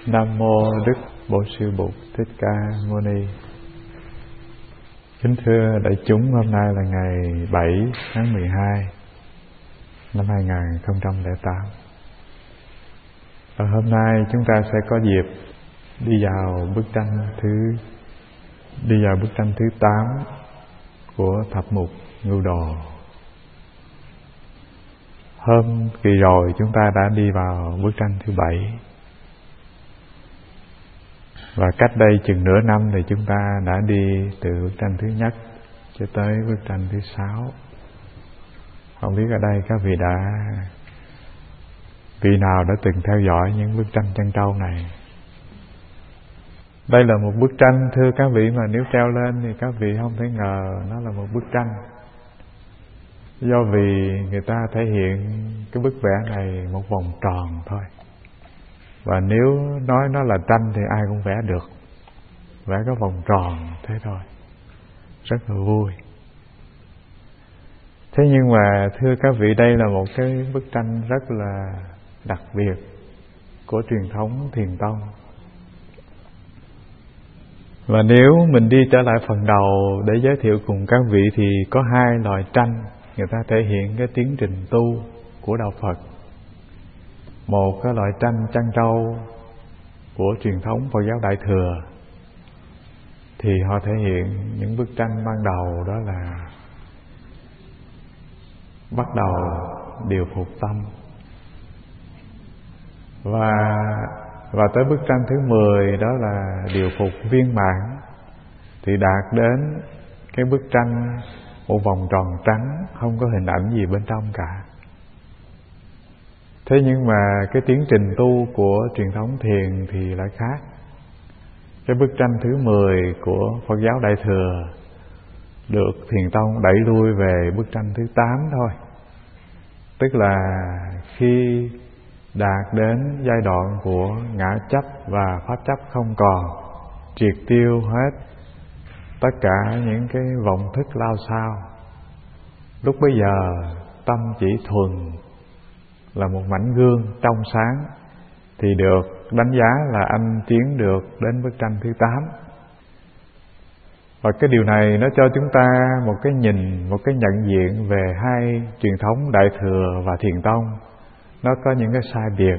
Nam mô Đức Bổn Sư Bụt Thích Ca Mâu Ni. Kính thưa đại chúng, hôm nay là ngày 7 tháng 12 năm 2008. Và hôm nay chúng ta sẽ có dịp đi vào bức tranh thứ 8 của thập mục Ngưu Đồ. Hôm kỳ rồi chúng ta đã đi vào bức tranh thứ 7. Và cách đây chừng nửa năm thì chúng ta đã đi từ bức tranh thứ nhất cho tới bức tranh thứ 6. Không biết ở đây các vị nào đã từng theo dõi những bức tranh trân trâu này. Đây là một bức tranh, thưa các vị, mà nếu treo lên thì các vị không thể ngờ nó là một bức tranh. Do vì người ta thể hiện cái bức vẽ này một vòng tròn thôi. Và nếu nói nó là tranh thì ai cũng vẽ được. Vẽ cái vòng tròn thế thôi. Rất là vui. Thế nhưng mà thưa các vị, đây là một cái bức tranh rất là đặc biệt của truyền thống Thiền Tông. Và nếu mình đi trở lại phần đầu để giới thiệu cùng các vị thì có hai loại tranh người ta thể hiện cái tiến trình tu của Đạo Phật. Một cái loại tranh trân trâu của truyền thống Phật giáo Đại Thừa thì họ thể hiện những bức tranh ban đầu, đó là bắt đầu điều phục tâm. Và tới bức tranh thứ 10 đó là điều phục viên mãn, thì đạt đến cái bức tranh một vòng tròn trắng, không có hình ảnh gì bên trong cả. Thế nhưng mà cái tiến trình tu của truyền thống thiền thì lại khác. Cái bức tranh thứ 10 của Phật giáo Đại Thừa được Thiền Tông đẩy lui về bức tranh thứ 8 thôi. Tức là khi đạt đến giai đoạn của ngã chấp và pháp chấp không còn, triệt tiêu hết tất cả những cái vọng thức lao xao, lúc bấy giờ tâm chỉ thuần là một mảnh gương trong sáng, thì được đánh giá là anh tiến được đến bức tranh thứ 8. Và cái điều này nó cho chúng ta một cái nhìn, một cái nhận diện về hai truyền thống Đại Thừa và Thiền Tông. Nó có những cái sai biệt.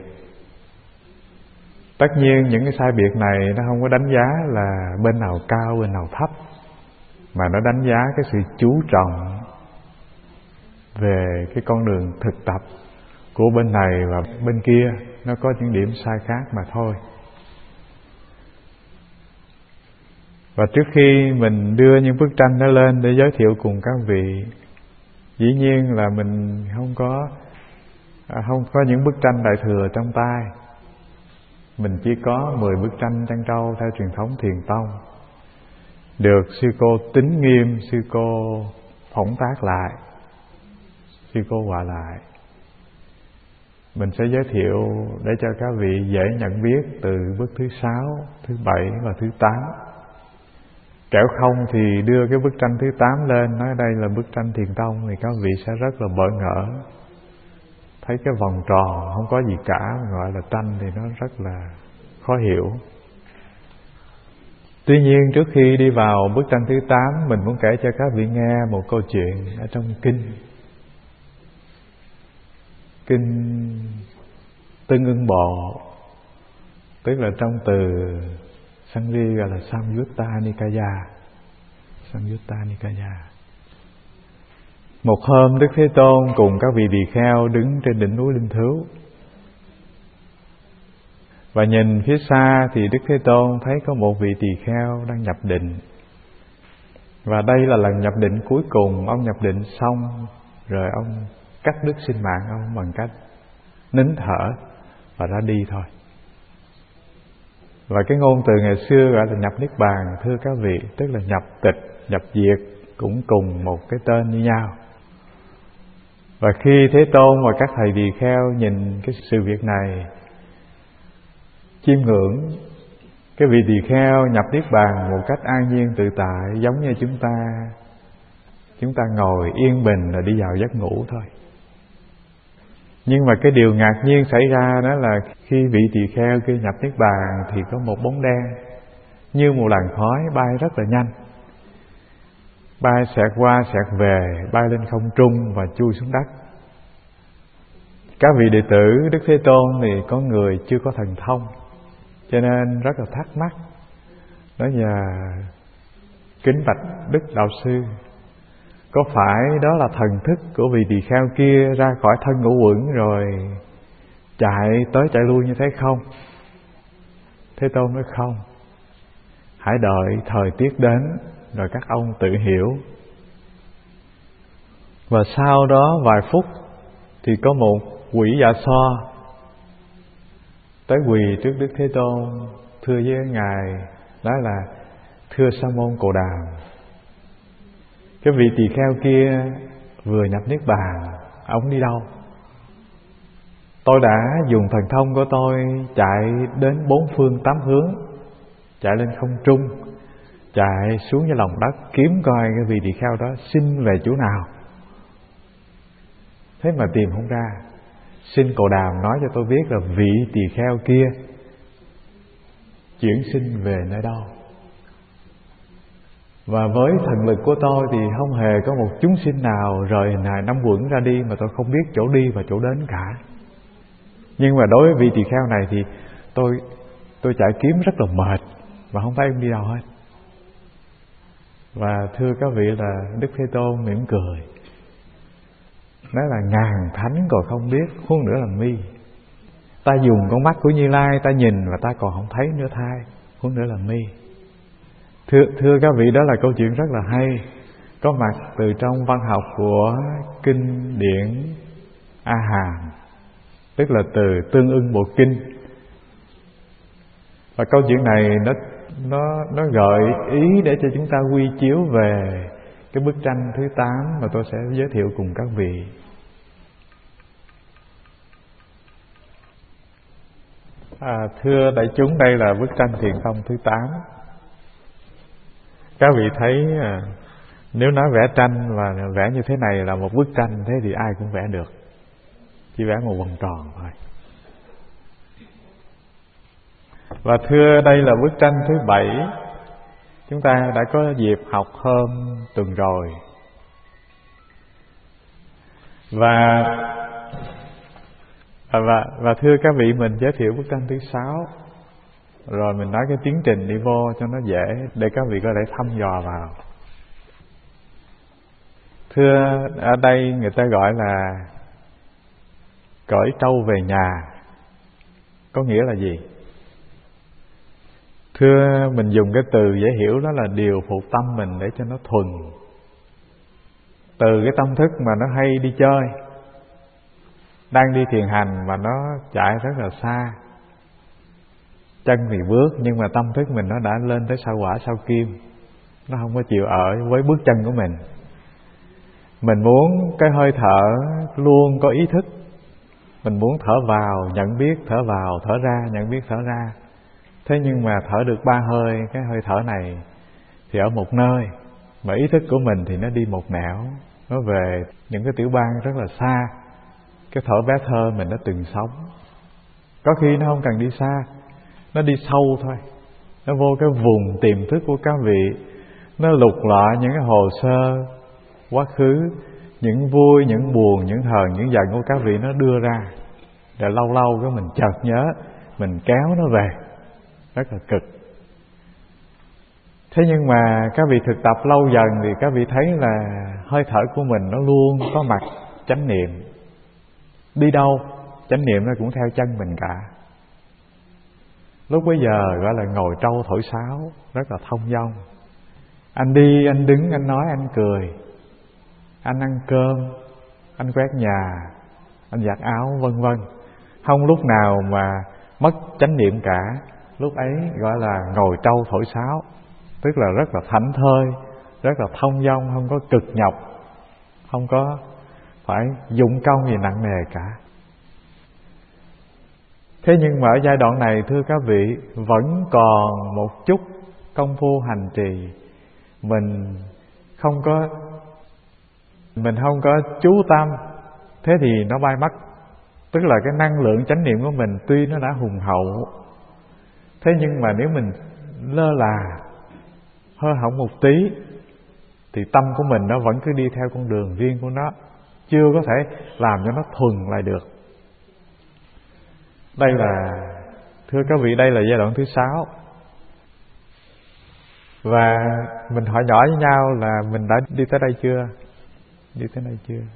Tất nhiên những cái sai biệt này nó không có đánh giá là bên nào cao, bên nào thấp, mà nó đánh giá cái sự chú trọng về cái con đường thực tập của bên này và bên kia. Nó có những điểm sai khác mà thôi. Và trước khi mình đưa những bức tranh đó lên để giới thiệu cùng các vị, dĩ nhiên là mình không có những bức tranh Đại Thừa trong tay. Mình chỉ có 10 bức tranh trân trâu theo truyền thống Thiền Tông, được sư cô Tính Nghiêm, sư cô phỏng tác lại, sư cô họa lại. Mình sẽ giới thiệu để cho các vị dễ nhận biết từ bức thứ 6, thứ 7 và thứ 8. Kẻo không thì đưa cái bức tranh thứ 8 lên, nói đây là bức tranh Thiền Tông, thì các vị sẽ rất là bỡ ngỡ. Thấy cái vòng tròn không có gì cả, gọi là tranh thì nó rất là khó hiểu. Tuy nhiên trước khi đi vào bức tranh thứ 8, mình muốn kể cho các vị nghe một câu chuyện ở trong kinh Tương Ưng Bộ, tức là trong từ Sanri gọi là Samyutta Nikaya. Một hôm Đức Thế Tôn cùng các vị tỳ kheo đứng trên đỉnh núi Linh Thứu, và nhìn phía xa thì Đức Thế Tôn thấy có một vị tỳ kheo đang nhập định. Và đây là lần nhập định cuối cùng. Ông nhập định xong rồi ông cắt đứt sinh mạng ông bằng cách nín thở và ra đi thôi. Và cái ngôn từ ngày xưa gọi là nhập niết bàn, thưa các vị, tức là nhập tịch, nhập diệt cũng cùng một cái tên như nhau. Và khi Thế Tôn và các thầy tỳ kheo nhìn cái sự việc này, chiêm ngưỡng cái vị tỳ kheo nhập niết bàn một cách an nhiên tự tại, giống như chúng ta ngồi yên bình rồi đi vào giấc ngủ thôi. Nhưng mà cái điều ngạc nhiên xảy ra đó là khi vị tỳ kheo kia nhập niết bàn thì có một bóng đen như một làn khói bay rất là nhanh, bay xẹt qua xẹt về, bay lên không trung và chui xuống đất. Các vị đệ tử Đức Thế Tôn thì có người chưa có thần thông, cho nên rất là thắc mắc, nói là kính bạch Đức Đạo Sư, có phải đó là thần thức của vị tỳ kheo kia ra khỏi thân ngũ uẩn rồi chạy tới chạy lui như thế không? Thế Tôn nói không, hãy đợi thời tiết đến rồi các ông tự hiểu. Và sau đó vài phút thì có một quỷ dạ xoa tới quỳ trước Đức Thế Tôn, thưa với Ngài, đó là thưa Sa môn Cồ Đàm, cái vị tỳ kheo kia vừa nhập niết bàn, ông đi đâu? Tôi đã dùng thần thông của tôi chạy đến bốn phương tám hướng, chạy lên không trung, chạy xuống dưới lòng đất, kiếm coi cái vị tỳ kheo đó sinh về chỗ nào. Thế mà tìm không ra. Xin Cồ Đàm nói cho tôi biết là vị tỳ kheo kia chuyển sinh về nơi đâu. Và với thần lực của tôi thì không hề có một chúng sinh nào rời hình hài năm uẩn ra đi mà tôi không biết chỗ đi và chỗ đến cả. Nhưng mà đối với vị tỳ kheo này thì tôi chạy kiếm rất là mệt và không thấy ông đi đâu hết. Và thưa các vị là Đức Thế Tôn mỉm cười, nói là ngàn thánh còn không biết, huống nữa là mi. Ta dùng con mắt của Như Lai ta nhìn và ta còn không thấy nữa thai, huống nữa là mi. Thưa các vị, đó là câu chuyện rất là hay, có mặt từ trong văn học của kinh điển A Hàm, tức là từ Tương Ưng Bộ Kinh. Và câu chuyện này nó gợi ý để cho chúng ta quy chiếu về cái bức tranh thứ 8 mà tôi sẽ giới thiệu cùng các vị. Thưa đại chúng, đây là bức tranh Thiền Tông thứ 8. Các vị thấy nếu nói vẽ tranh và vẽ như thế này là một bức tranh, thế thì ai cũng vẽ được, chỉ vẽ một vòng tròn thôi. Và thưa, đây là bức tranh thứ 7. Chúng ta đã có dịp học hôm tuần rồi. Và thưa các vị, mình giới thiệu bức tranh thứ 6, rồi mình nói cái tiến trình đi vô cho nó dễ để các vị có thể thăm dò vào. Thưa, ở đây người ta gọi là cởi trâu về nhà. Có nghĩa là gì? Thưa, mình dùng cái từ dễ hiểu đó là điều phục tâm mình để cho nó thuần. Từ cái tâm thức mà nó hay đi chơi, đang đi thiền hành mà nó chạy rất là xa, chân thì bước nhưng mà tâm thức mình nó đã lên tới sao Hỏa sao Kim, nó không có chịu ở với bước chân của mình. Mình muốn cái hơi thở luôn có ý thức, mình muốn thở vào nhận biết, thở vào thở ra nhận biết thở ra. Thế nhưng mà thở được 3 hơi, cái hơi thở này thì ở một nơi, mà ý thức của mình thì nó đi một nẻo, nó về những cái tiểu bang rất là xa, cái thở bé thơ mình đã từng sống. Có khi nó không cần đi xa, nó đi sâu thôi, nó vô cái vùng tiềm thức của các vị, nó lục lọi những cái hồ sơ quá khứ, những vui, những buồn, những hờn, những giận của các vị nó đưa ra, rồi lâu lâu cái mình chợt nhớ, mình kéo nó về, rất là cực. Thế nhưng mà các vị thực tập lâu dần thì các vị thấy là hơi thở của mình nó luôn có mặt chánh niệm. Đi đâu, chánh niệm nó cũng theo chân mình cả. Lúc bấy giờ gọi là ngồi trâu thổi sáo, rất là thông dong. Anh đi, anh đứng, anh nói, anh cười, anh ăn cơm, anh quét nhà, anh giặt áo, vân vân. Không lúc nào mà mất chánh niệm cả. Lúc ấy gọi là ngồi trâu thổi sáo, tức là rất là thảnh thơi, rất là thông dong, không có cực nhọc, không có phải dụng công gì nặng nề cả. Thế nhưng mà ở giai đoạn này, thưa các vị, vẫn còn một chút công phu hành trì mình không có chú tâm, thế thì nó bay mất. Tức là cái năng lượng chánh niệm của mình tuy nó đã hùng hậu, thế nhưng mà nếu mình lơ là, hơi hỏng một tí, thì tâm của mình nó vẫn cứ đi theo con đường riêng của nó, chưa có thể làm cho nó thuần lại được. Đây là, thưa các vị, đây là giai đoạn thứ 6. Và mình hỏi nhỏ với nhau là mình đã đi tới đây chưa? Đi tới đây chưa?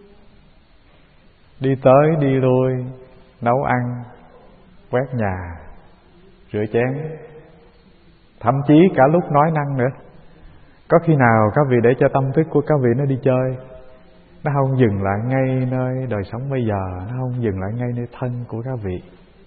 Đi tới đi lui, nấu ăn, quét nhà, rửa chén, thậm chí cả lúc nói năng nữa. Có khi nào các vị để cho tâm thức của các vị nó đi chơi, nó không dừng lại ngay nơi đời sống bây giờ, nó không dừng lại ngay nơi thân của các vị,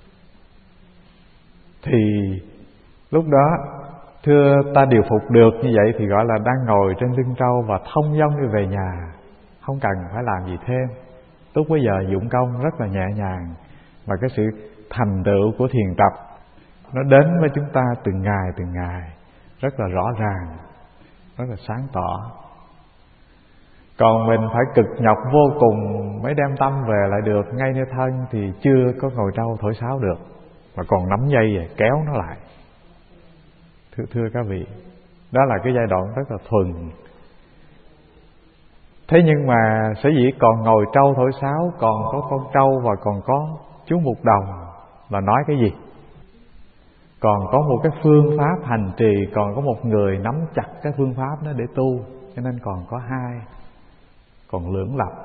thì lúc đó thưa ta điều phục được như vậy thì gọi là đang ngồi trên lưng trâu và thông dong đi về nhà, không cần phải làm gì thêm. Lúc bây giờ dụng công rất là nhẹ nhàng, và cái sự thành tựu của thiền tập nó đến với chúng ta từng ngày rất là rõ ràng, rất là sáng tỏ. Còn mình phải cực nhọc vô cùng mới đem tâm về lại được ngay nơi thân thì chưa có ngồi trâu thổi sáo được, mà còn nắm dây rồi kéo nó lại. Thưa các vị, đó là cái giai đoạn rất là thuần. Thế nhưng mà sở dĩ còn ngồi trâu thổi sáo, còn có con trâu và còn có chú Mục Đồng là nói cái gì? Còn có một cái phương pháp hành trì, còn có một người nắm chặt cái phương pháp đó để tu, cho nên còn có hai, còn lưỡng lập.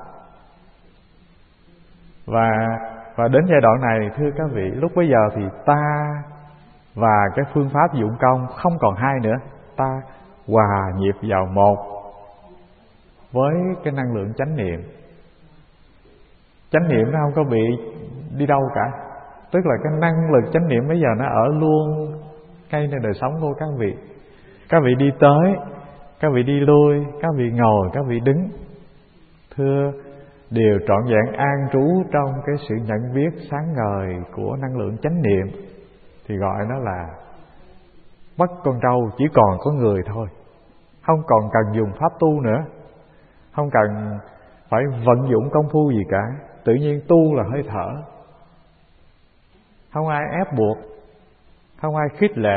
Và đến giai đoạn này thưa các vị, lúc bấy giờ thì ta và cái phương pháp dụng công không còn hai nữa, ta hòa nhịp vào một với cái năng lượng chánh niệm. Chánh niệm nó không có bị đi đâu cả, tức là cái năng lực chánh niệm bây giờ nó ở luôn ngay nơi đời sống của các vị. Các vị đi tới, các vị đi lui, các vị ngồi, các vị đứng, thưa, đều trọn vẹn an trú trong cái sự nhận biết sáng ngời của năng lượng chánh niệm, thì gọi nó là mất con trâu, chỉ còn có người thôi. Không còn cần dùng pháp tu nữa, không cần phải vận dụng công phu gì cả. Tự nhiên tu là hơi thở, không ai ép buộc, không ai khích lệ.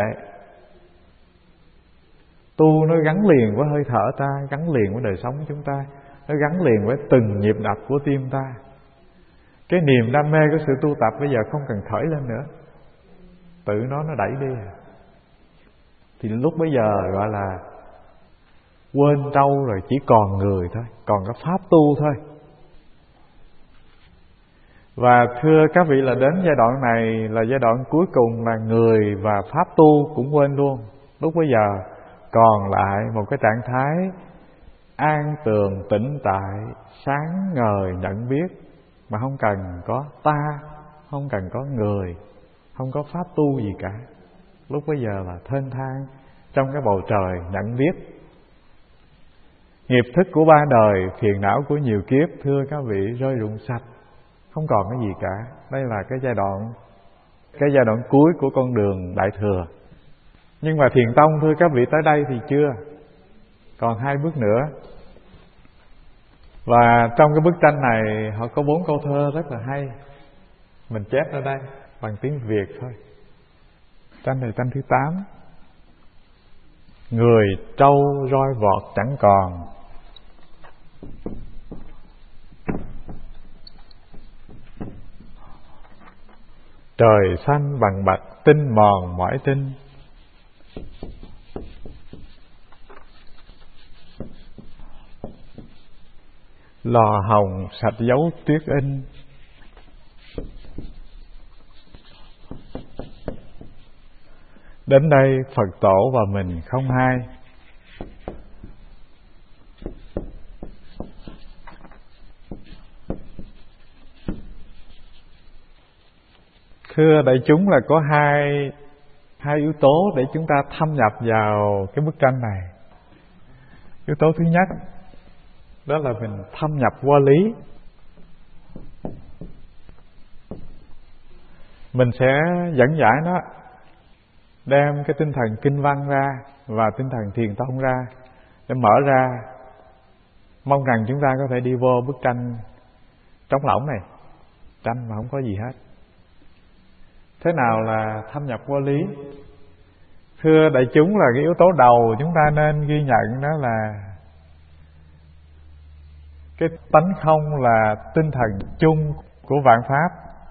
Tu nó gắn liền với hơi thở ta, gắn liền với đời sống của chúng ta, nó gắn liền với từng nhịp đập của tim ta. Cái niềm đam mê của sự tu tập bây giờ không cần khởi lên nữa, tự nó đẩy đi. Thì lúc bấy giờ gọi là quên trâu rồi, chỉ còn người thôi, còn có pháp tu thôi. Và thưa các vị, là đến giai đoạn này là giai đoạn cuối cùng, là người và pháp tu cũng quên luôn. Lúc bấy giờ còn lại một cái trạng thái an tường tĩnh tại, sáng ngời nhận biết, mà không cần có ta, không cần có người, không có pháp tu gì cả. Lúc bấy giờ là thênh thang trong cái bầu trời nhận biết. Nghiệp thức của ba đời, phiền não của nhiều kiếp, thưa các vị, rơi rụng sạch, không còn cái gì cả. Đây là cái giai đoạn cuối của con đường Đại Thừa. Nhưng mà Thiền Tông thưa các vị tới đây thì chưa, còn 2 bước nữa. Và trong cái bức tranh này họ có 4 câu thơ rất là hay, mình chép ở đây bằng tiếng Việt thôi. Tranh này tranh thứ 8. Người trâu roi vọt chẳng còn, trời xanh bằng bạch tinh mòn mỏi tinh. Lò hồng sạch dấu tuyết in, đến đây Phật tổ và mình không hai. Thưa đại chúng, là có hai yếu tố để chúng ta thâm nhập vào cái bức tranh này. Yếu tố thứ nhất đó là mình thâm nhập qua lý. Mình sẽ dẫn giải nó, đem cái tinh thần kinh văn ra và tinh thần thiền tông ra để mở ra. Mong rằng chúng ta có thể đi vô bức tranh trống lỏng này tranh mà không có gì hết. Thế nào là thâm nhập vô lý? Thưa đại chúng, là cái yếu tố đầu chúng ta nên ghi nhận đó là cái tánh không là tinh thần chung của vạn pháp.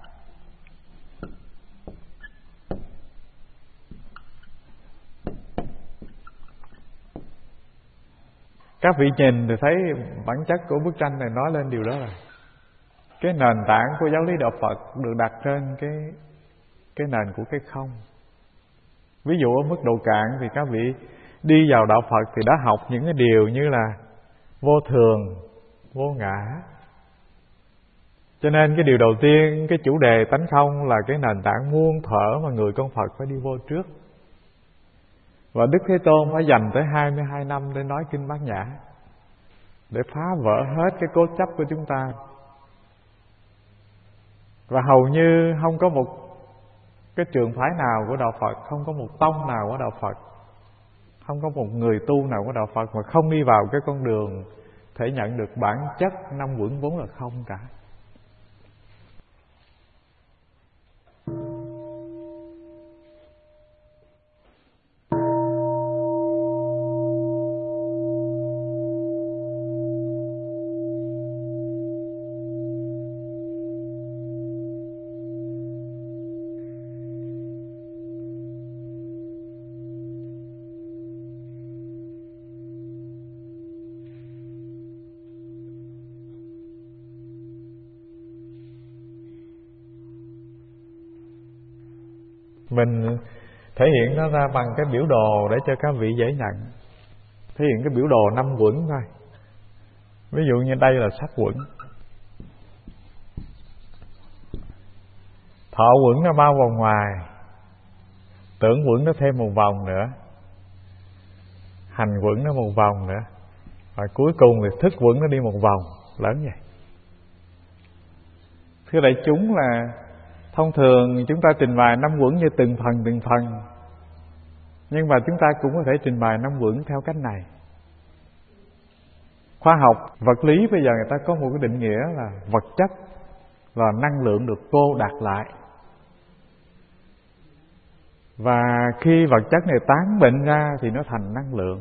Các vị nhìn thì thấy bản chất của bức tranh này nói lên điều đó là cái nền tảng của giáo lý đạo Phật được đặt trên cái nền của cái không. Ví dụ ở mức độ cạn thì các vị đi vào đạo Phật thì đã học những cái điều như là vô thường, vô ngã. Cho nên cái điều đầu tiên, cái chủ đề tánh không là cái nền tảng muôn thuở mà người con Phật phải đi vô trước. Và Đức Thế Tôn phải dành tới 22 năm để nói Kinh Bát Nhã, để phá vỡ hết cái cố chấp của chúng ta. Và hầu như không có một cái trường phái nào của đạo Phật, không có một tông nào của đạo Phật, không có một người tu nào của đạo Phật mà không đi vào cái con đường thể nhận được bản chất năm uẩn vốn là không cả. Mình thể hiện nó ra bằng cái biểu đồ để cho các vị dễ nhận. Thể hiện cái biểu đồ năm uẩn thôi. Ví dụ như đây là sắc uẩn, thọ uẩn nó bao vòng ngoài, tưởng uẩn nó thêm một vòng nữa, hành uẩn nó một vòng nữa, và cuối cùng thì thức uẩn nó đi một vòng lớn vậy. Thưa đại chúng, là thông thường chúng ta trình bày năm uẩn như từng phần, nhưng mà chúng ta cũng có thể trình bày năm uẩn theo cách này. Khoa học vật lý bây giờ người ta có một cái định nghĩa là vật chất là năng lượng được cô đặc lại. Và khi vật chất này tán bệnh ra thì nó thành năng lượng.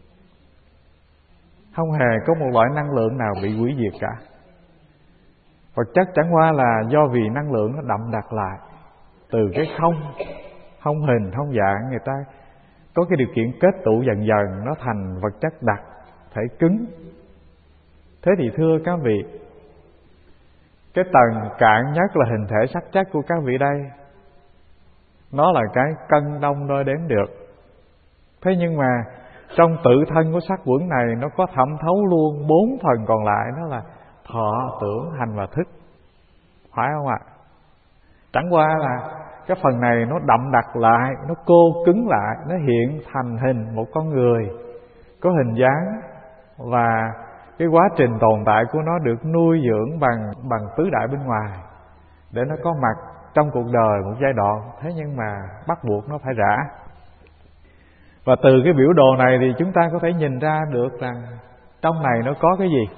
Không hề có một loại năng lượng nào bị hủy diệt cả. Vật chất chẳng qua là do vì năng lượng nó đậm đặc lại. Từ cái không hình, không dạng, người ta có cái điều kiện kết tụ dần dần, nó thành vật chất đặc, thể cứng. Thế thì thưa các vị, cái tầng cạn nhất là hình thể sắc chất của các vị đây, nó là cái cân đong đo đếm được. Thế nhưng mà trong tự thân của sắc uẩn này, nó có thẩm thấu luôn 4 phần còn lại, đó là thọ, tưởng, hành và thức. Phải không ạ? Chẳng qua là cái phần này nó đậm đặc lại, nó cô cứng lại, nó hiện thành hình một con người có hình dáng, và cái quá trình tồn tại của nó được nuôi dưỡng bằng tứ đại bên ngoài để nó có mặt trong cuộc đời một giai đoạn. Thế nhưng mà bắt buộc nó phải rã. Và từ cái biểu đồ này thì chúng ta có thể nhìn ra được rằng trong này nó có cái gì?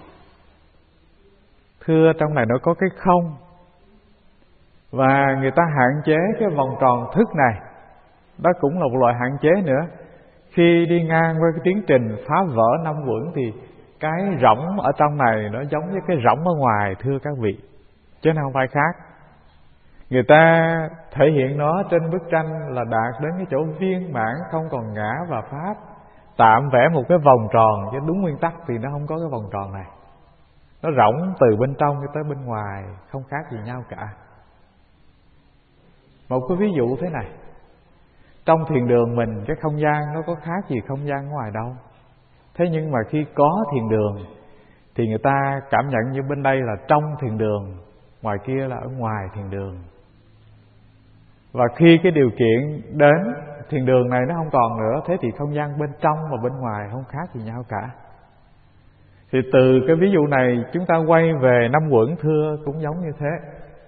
Thưa, trong này nó có cái không. Và người ta hạn chế cái vòng tròn thức này. Đó cũng là một loại hạn chế nữa. Khi đi ngang với cái tiến trình phá vỡ năm uẩn thì cái rỗng ở trong này nó giống với cái rỗng ở ngoài, thưa các vị, chứ nó không phải khác. Người ta thể hiện nó trên bức tranh là đạt đến cái chỗ viên mãn, không còn ngã và pháp. Tạm vẽ một cái vòng tròn, chứ đúng nguyên tắc thì nó không có cái vòng tròn này. Nó rỗng từ bên trong cho tới bên ngoài, không khác gì nhau cả. Một cái ví dụ thế này. Trong thiền đường mình, cái không gian nó có khác gì không gian ngoài đâu. Thế nhưng mà khi có thiền đường thì người ta cảm nhận như bên đây là trong thiền đường, ngoài kia là ở ngoài thiền đường. Và khi cái điều kiện đến thiền đường này nó không còn nữa, thế thì không gian bên trong và bên ngoài không khác gì nhau cả. Thì từ cái ví dụ này chúng ta quay về năm uẩn, thưa, cũng giống như thế.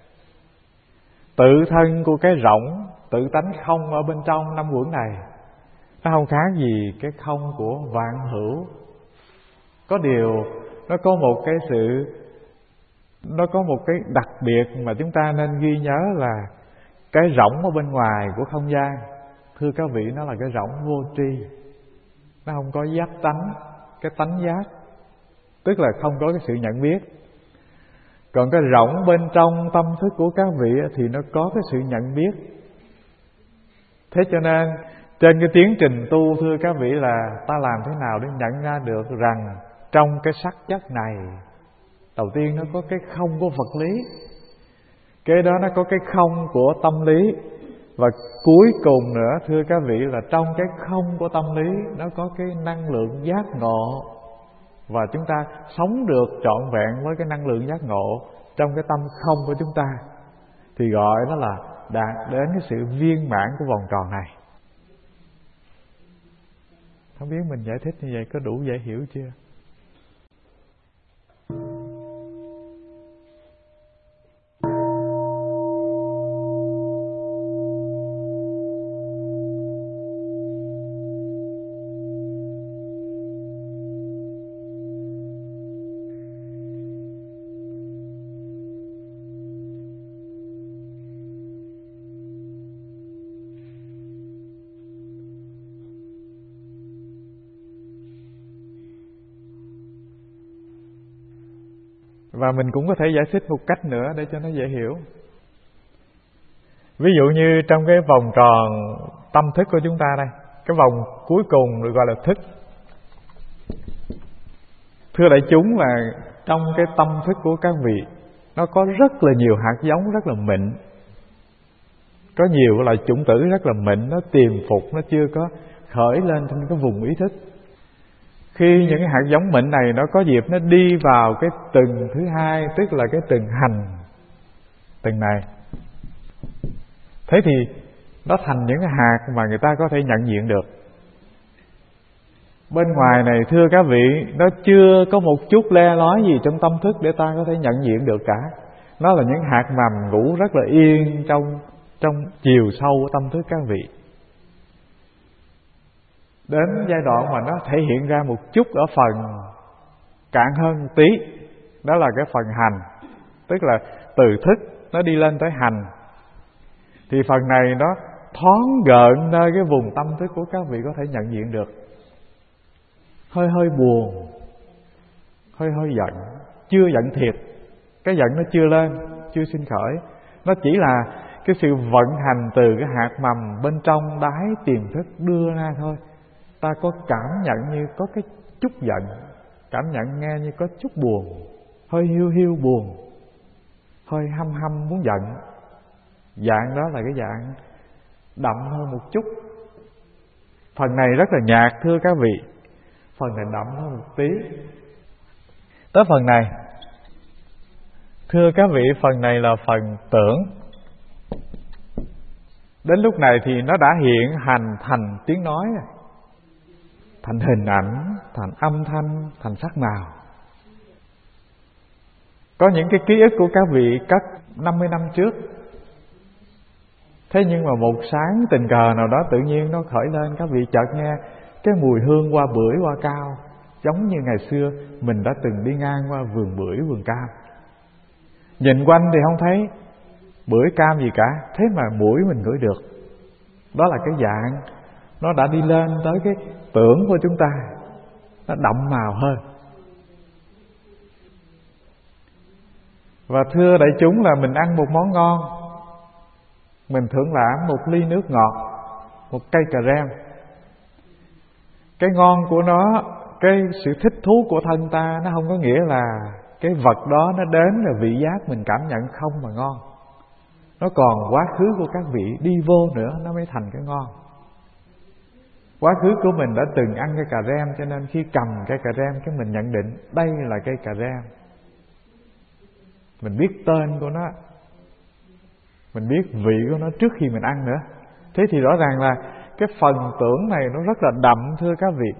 Tự thân của cái rỗng, tự tánh không ở bên trong năm uẩn này, nó không khác gì cái không của vạn hữu. Có điều nó có một cái sự nó có một cái đặc biệt mà chúng ta nên ghi nhớ là cái rỗng ở bên ngoài của không gian. Thưa các vị, nó là cái rỗng vô tri, nó không có giác tánh, cái tánh giác, tức là không có cái sự nhận biết. Còn cái rỗng bên trong tâm thức của các vị thì nó có cái sự nhận biết. Thế cho nên trên cái tiến trình tu, thưa các vị, là ta làm thế nào để nhận ra được rằng trong cái sắc chất này, đầu tiên nó có cái không của vật lý, kế đó nó có cái không của tâm lý, và cuối cùng nữa thưa các vị là trong cái không của tâm lý nó có cái năng lượng giác ngộ, và chúng ta sống được trọn vẹn với cái năng lượng giác ngộ trong cái tâm không của chúng ta, thì gọi nó là đạt đến cái sự viên mãn của vòng tròn này. Không biết mình giải thích như vậy có đủ dễ hiểu chưa? Và mình cũng có thể giải thích một cách nữa để cho nó dễ hiểu. Ví dụ như trong cái vòng tròn tâm thức của chúng ta đây, cái vòng cuối cùng được gọi là thức. Thưa đại chúng, là trong cái tâm thức của các vị nó có rất là nhiều hạt giống rất là mịn. Có nhiều loại chủng tử rất là mịn, nó tiềm phục, nó chưa có khởi lên trên cái vùng ý thức. Khi những cái hạt giống mịn này nó có dịp nó đi vào cái tầng thứ hai, tức là cái tầng hành, tầng này, thế thì nó thành những cái hạt mà người ta có thể nhận diện được. Bên ngoài này thưa các vị, nó chưa có một chút le lói gì trong tâm thức để ta có thể nhận diện được cả. Nó là những hạt mầm ngủ rất là yên trong chiều sâu của tâm thức các vị. Đến giai đoạn mà nó thể hiện ra một chút ở phần cạn hơn một tí, đó là cái phần hành, tức là từ thức nó đi lên tới hành, thì phần này nó thoáng gợn nơi cái vùng tâm thức của các vị có thể nhận diện được. Hơi hơi buồn, hơi hơi giận, chưa giận thiệt, cái giận nó chưa lên, chưa sinh khởi, nó chỉ là cái sự vận hành từ cái hạt mầm bên trong đáy tiềm thức đưa ra thôi. Ta có cảm nhận như có cái chút giận, cảm nhận nghe như có chút buồn, hơi hiu hiu buồn, hơi hăm hăm muốn giận. Dạng đó là cái dạng đậm hơn một chút. Phần này rất là nhạt thưa các vị, phần này đậm hơn một tí. Tới phần này, thưa các vị, phần này là phần tưởng. Đến lúc này thì nó đã hiện hành thành tiếng nói, thành hình ảnh, thành âm thanh, thành sắc màu. Có những cái ký ức của các vị cất 50 năm trước. Thế nhưng mà một sáng tình cờ nào đó tự nhiên nó khởi lên, các vị chợt nghe cái mùi hương hoa bưởi, hoa cao, giống như ngày xưa mình đã từng đi ngang qua vườn bưởi, vườn cam. Nhìn quanh thì không thấy bưởi cam gì cả, thế mà mũi mình ngửi được. Đó là cái dạng nó đã đi lên tới cái tưởng của chúng ta, nó đậm màu hơn. Và thưa đại chúng, là mình ăn một món ngon, mình thưởng lãm một ly nước ngọt, một cây cà rem. Cái ngon của nó, cái sự thích thú của thân ta, nó không có nghĩa là cái vật đó nó đến là vị giác mình cảm nhận không mà ngon. Nó còn quá khứ của các vị đi vô nữa, nó mới thành cái ngon. Quá khứ của mình đã từng ăn cây cà rem, cho nên khi cầm cây cà rem cái mình nhận định đây là cây cà rem. Mình biết tên của nó, mình biết vị của nó trước khi mình ăn nữa. Thế thì rõ ràng là cái phần tưởng này nó rất là đậm thưa các vị.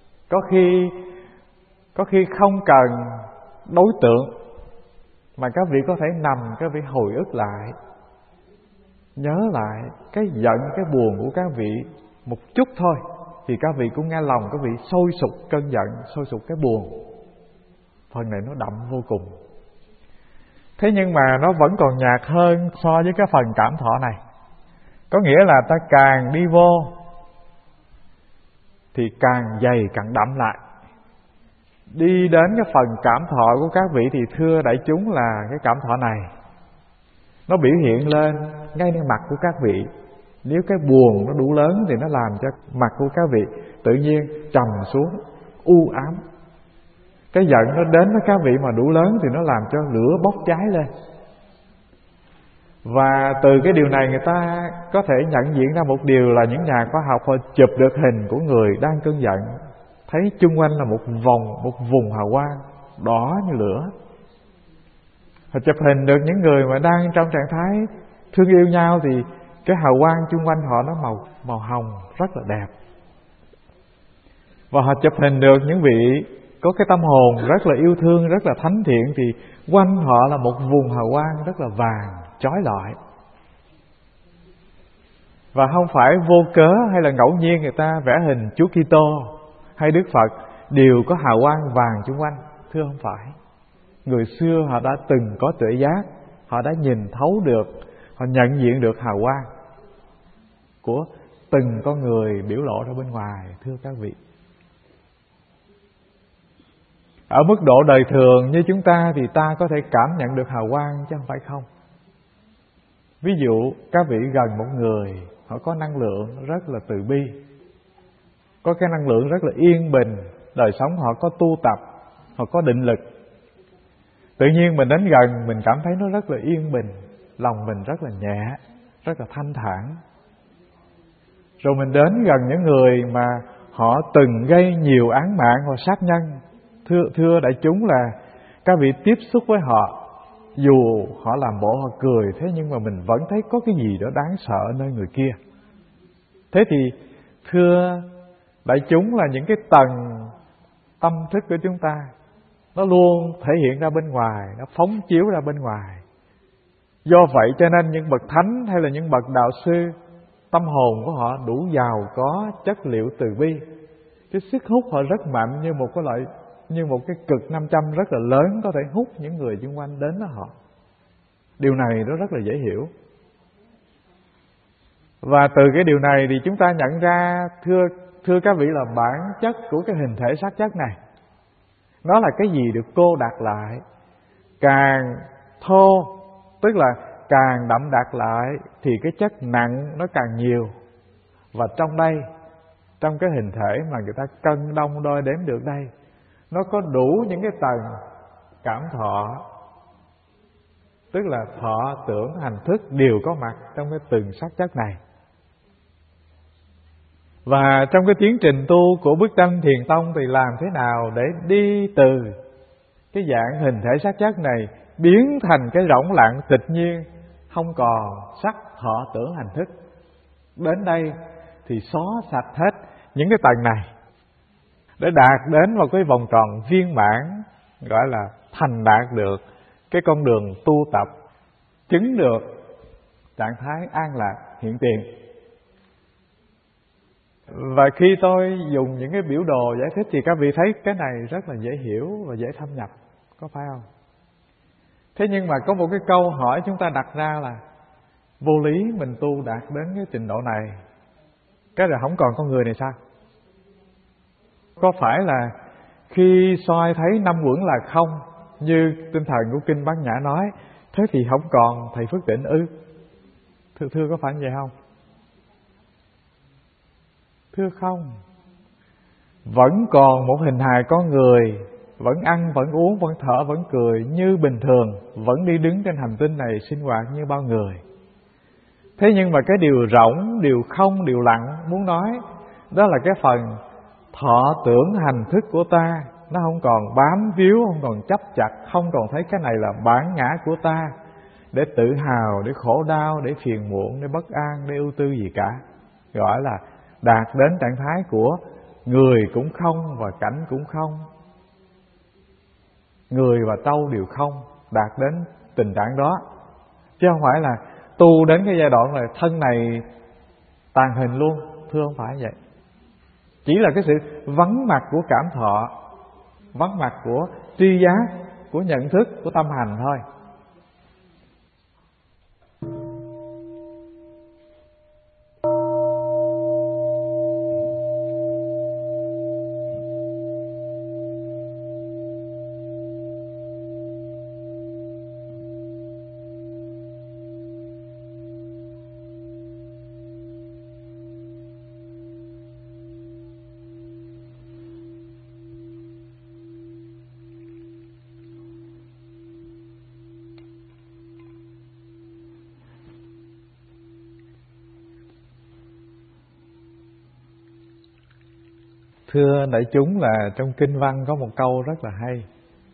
Có khi không cần đối tượng, mà các vị có thể nằm, các vị hồi ức lại, nhớ lại cái giận, cái buồn của các vị một chút thôi, thì các vị cũng nghe lòng các vị sôi sục cơn giận, sôi sục cái buồn. Phần này nó đậm vô cùng. Thế nhưng mà nó vẫn còn nhạt hơn so với cái phần cảm thọ này. Có nghĩa là ta càng đi vô thì càng dày càng đậm lại. Đi đến cái phần cảm thọ của các vị thì thưa đại chúng là cái cảm thọ này nó biểu hiện lên ngay trên mặt của các vị. Nếu cái buồn nó đủ lớn thì nó làm cho mặt của các vị tự nhiên trầm xuống, u ám. Cái giận nó đến với các vị mà đủ lớn thì nó làm cho lửa bốc cháy lên. Và từ cái điều này người ta có thể nhận diện ra một điều là những nhà khoa học họ chụp được hình của người đang cơn giận, thấy chung quanh là một vùng hào quang đỏ như lửa. Họ chụp hình được những người mà đang trong trạng thái thương yêu nhau thì cái hào quang chung quanh họ nó màu hồng rất là đẹp. Và họ chụp hình được những vị có cái tâm hồn rất là yêu thương, rất là thánh thiện thì quanh họ là một vùng hào quang rất là vàng, chói lọi. Và không phải vô cớ hay là ngẫu nhiên người ta vẽ hình Chúa Kitô hay Đức Phật đều có hào quang vàng chung quanh. Thưa không phải. Người xưa họ đã từng có tuệ giác, họ đã nhìn thấu được, họ nhận diện được hào quang của từng con người biểu lộ ra bên ngoài. Thưa các vị, ở mức độ đời thường như chúng ta thì ta có thể cảm nhận được hào quang chứ không phải không. Ví dụ các vị gần một người, họ có năng lượng rất là từ bi, có cái năng lượng rất là yên bình, đời sống họ có tu tập, họ có định lực. Tự nhiên mình đến gần mình cảm thấy nó rất là yên bình, lòng mình rất là nhẹ, rất là thanh thản. Rồi mình đến gần những người mà họ từng gây nhiều án mạng hoặc sát nhân. Thưa đại chúng là các vị tiếp xúc với họ, dù họ làm bộ họ cười, thế nhưng mà mình vẫn thấy có cái gì đó đáng sợ nơi người kia. Thế thì thưa đại chúng là những cái tầng tâm thức của chúng ta nó luôn thể hiện ra bên ngoài, nó phóng chiếu ra bên ngoài. Do vậy cho nên những bậc thánh hay là những bậc đạo sư, tâm hồn của họ đủ giàu có chất liệu từ bi. Cái sức hút họ rất mạnh, như một cái cực 500 rất là lớn có thể hút những người xung quanh đến với họ. Điều này nó rất là dễ hiểu. Và từ cái điều này thì chúng ta nhận ra, thưa các vị, là bản chất của cái hình thể xác chất này, nó là cái gì được cô đặc lại. Càng thô, tức là càng đậm đặc lại thì cái chất nặng nó càng nhiều. Và trong cái hình thể mà người ta cân đong đo đếm được đây, nó có đủ những cái tầng cảm thọ, tức là thọ tưởng hành thức đều có mặt trong cái từng sắc chất này. Và trong cái tiến trình tu của bức tranh Thiền Tông thì làm thế nào để đi từ cái dạng hình thể sắc chất này biến thành cái rỗng lặng tịch nhiên, không còn sắc thọ tưởng hành thức. Đến đây thì xóa sạch hết những cái tầng này để đạt đến một cái vòng tròn viên mãn, gọi là thành đạt được cái con đường tu tập, chứng được trạng thái an lạc hiện tiền. Và khi tôi dùng những cái biểu đồ giải thích thì các vị thấy cái này rất là dễ hiểu và dễ thâm nhập, có phải không? Thế nhưng mà có một cái câu hỏi chúng ta đặt ra là vô lý mình tu đạt đến cái trình độ này, cái rồi không còn con người này sao? Có phải là khi soi thấy năm uẩn là không, như tinh thần của Kinh Bát Nhã nói, thế thì không còn thầy Phước Tịnh ư? Thưa có phải như vậy không? Thưa không. Vẫn còn một hình hài con người, vẫn ăn, vẫn uống, vẫn thở, vẫn cười như bình thường, vẫn đi đứng trên hành tinh này sinh hoạt như bao người. Thế nhưng mà cái điều rỗng, điều không, điều lặng muốn nói, đó là cái phần thọ tưởng hành thức của ta, nó không còn bám víu, không còn chấp chặt, không còn thấy cái này là bản ngã của ta, để tự hào, để khổ đau, để phiền muộn, để bất an, để ưu tư gì cả. Gọi là đạt đến trạng thái của người cũng không và cảnh cũng không, người và trâu đều không, đạt đến tình trạng đó. Chứ không phải là tu đến cái giai đoạn là thân này tàn hình luôn. Thưa không phải vậy. Chỉ là cái sự vắng mặt của cảm thọ, vắng mặt của tri giác, của nhận thức, của tâm hành thôi. Thưa đại chúng, là trong kinh văn có một câu rất là hay.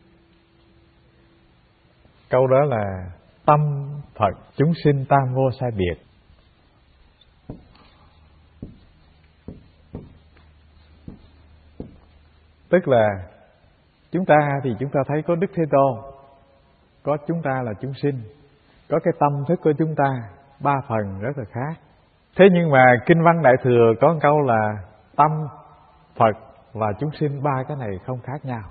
Câu đó là tâm Phật chúng sinh tam vô sai biệt. Tức là chúng ta thì chúng ta thấy có Đức Thế Tôn, có chúng ta là chúng sinh, có cái tâm thức của chúng ta, ba phần rất là khác. Thế nhưng mà kinh văn Đại Thừa có một câu là tâm, Phật và chúng sinh, ba cái này không khác nhau.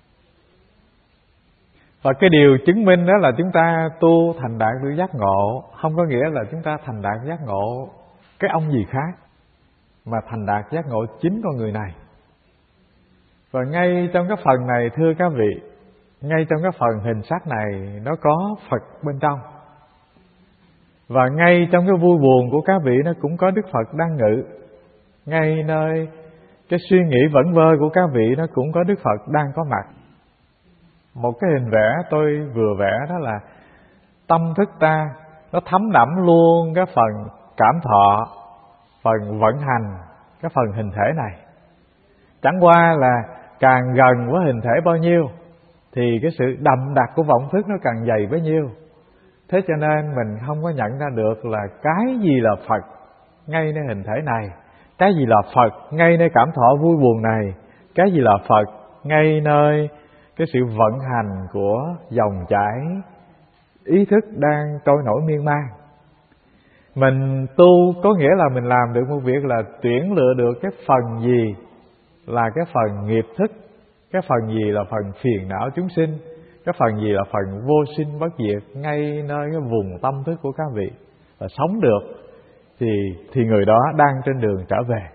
Và cái điều chứng minh đó là chúng ta tu thành đạt được giác ngộ, không có nghĩa là chúng ta thành đạt giác ngộ cái ông gì khác, mà thành đạt giác ngộ chính con người này. Và ngay trong cái phần này, thưa các vị, ngay trong cái phần hình sắc này nó có Phật bên trong. Và ngay trong cái vui buồn của các vị nó cũng có Đức Phật đang ngự. Ngay nơi cái suy nghĩ vẩn vơ của các vị nó cũng có Đức Phật đang có mặt. Một cái hình vẽ tôi vừa vẽ đó là tâm thức ta nó thấm đẫm luôn cái phần cảm thọ, phần vận hành, cái phần hình thể này. Chẳng qua là càng gần với hình thể bao nhiêu thì cái sự đậm đặc của vọng thức nó càng dày bấy nhiêu. Thế cho nên mình không có nhận ra được là cái gì là Phật ngay nơi hình thể này, cái gì là Phật ngay nơi cảm thọ vui buồn này, cái gì là Phật ngay nơi cái sự vận hành của dòng chảy ý thức đang trôi nổi miên man. Mình tu có nghĩa là mình làm được một việc là tuyển lựa được cái phần gì là cái phần nghiệp thức, cái phần gì là phần phiền não chúng sinh, cái phần gì là phần vô sinh bất diệt ngay nơi cái vùng tâm thức của các vị, và sống được thì người đó đang trên đường trở về.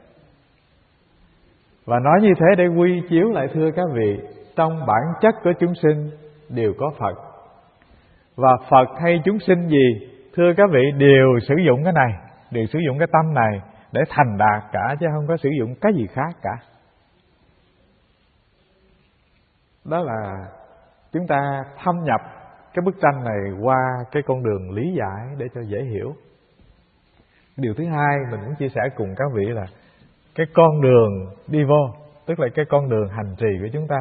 Và nói như thế để quy chiếu lại, thưa các vị, trong bản chất của chúng sinh đều có Phật. Và Phật hay chúng sinh gì, thưa các vị, đều sử dụng cái này, đều sử dụng cái tâm này để thành đạt cả, chứ không có sử dụng cái gì khác cả. Đó là chúng ta thâm nhập cái bức tranh này qua cái con đường lý giải để cho dễ hiểu. Điều thứ hai mình muốn chia sẻ cùng các vị là cái con đường đi vô, tức là cái con đường hành trì của chúng ta.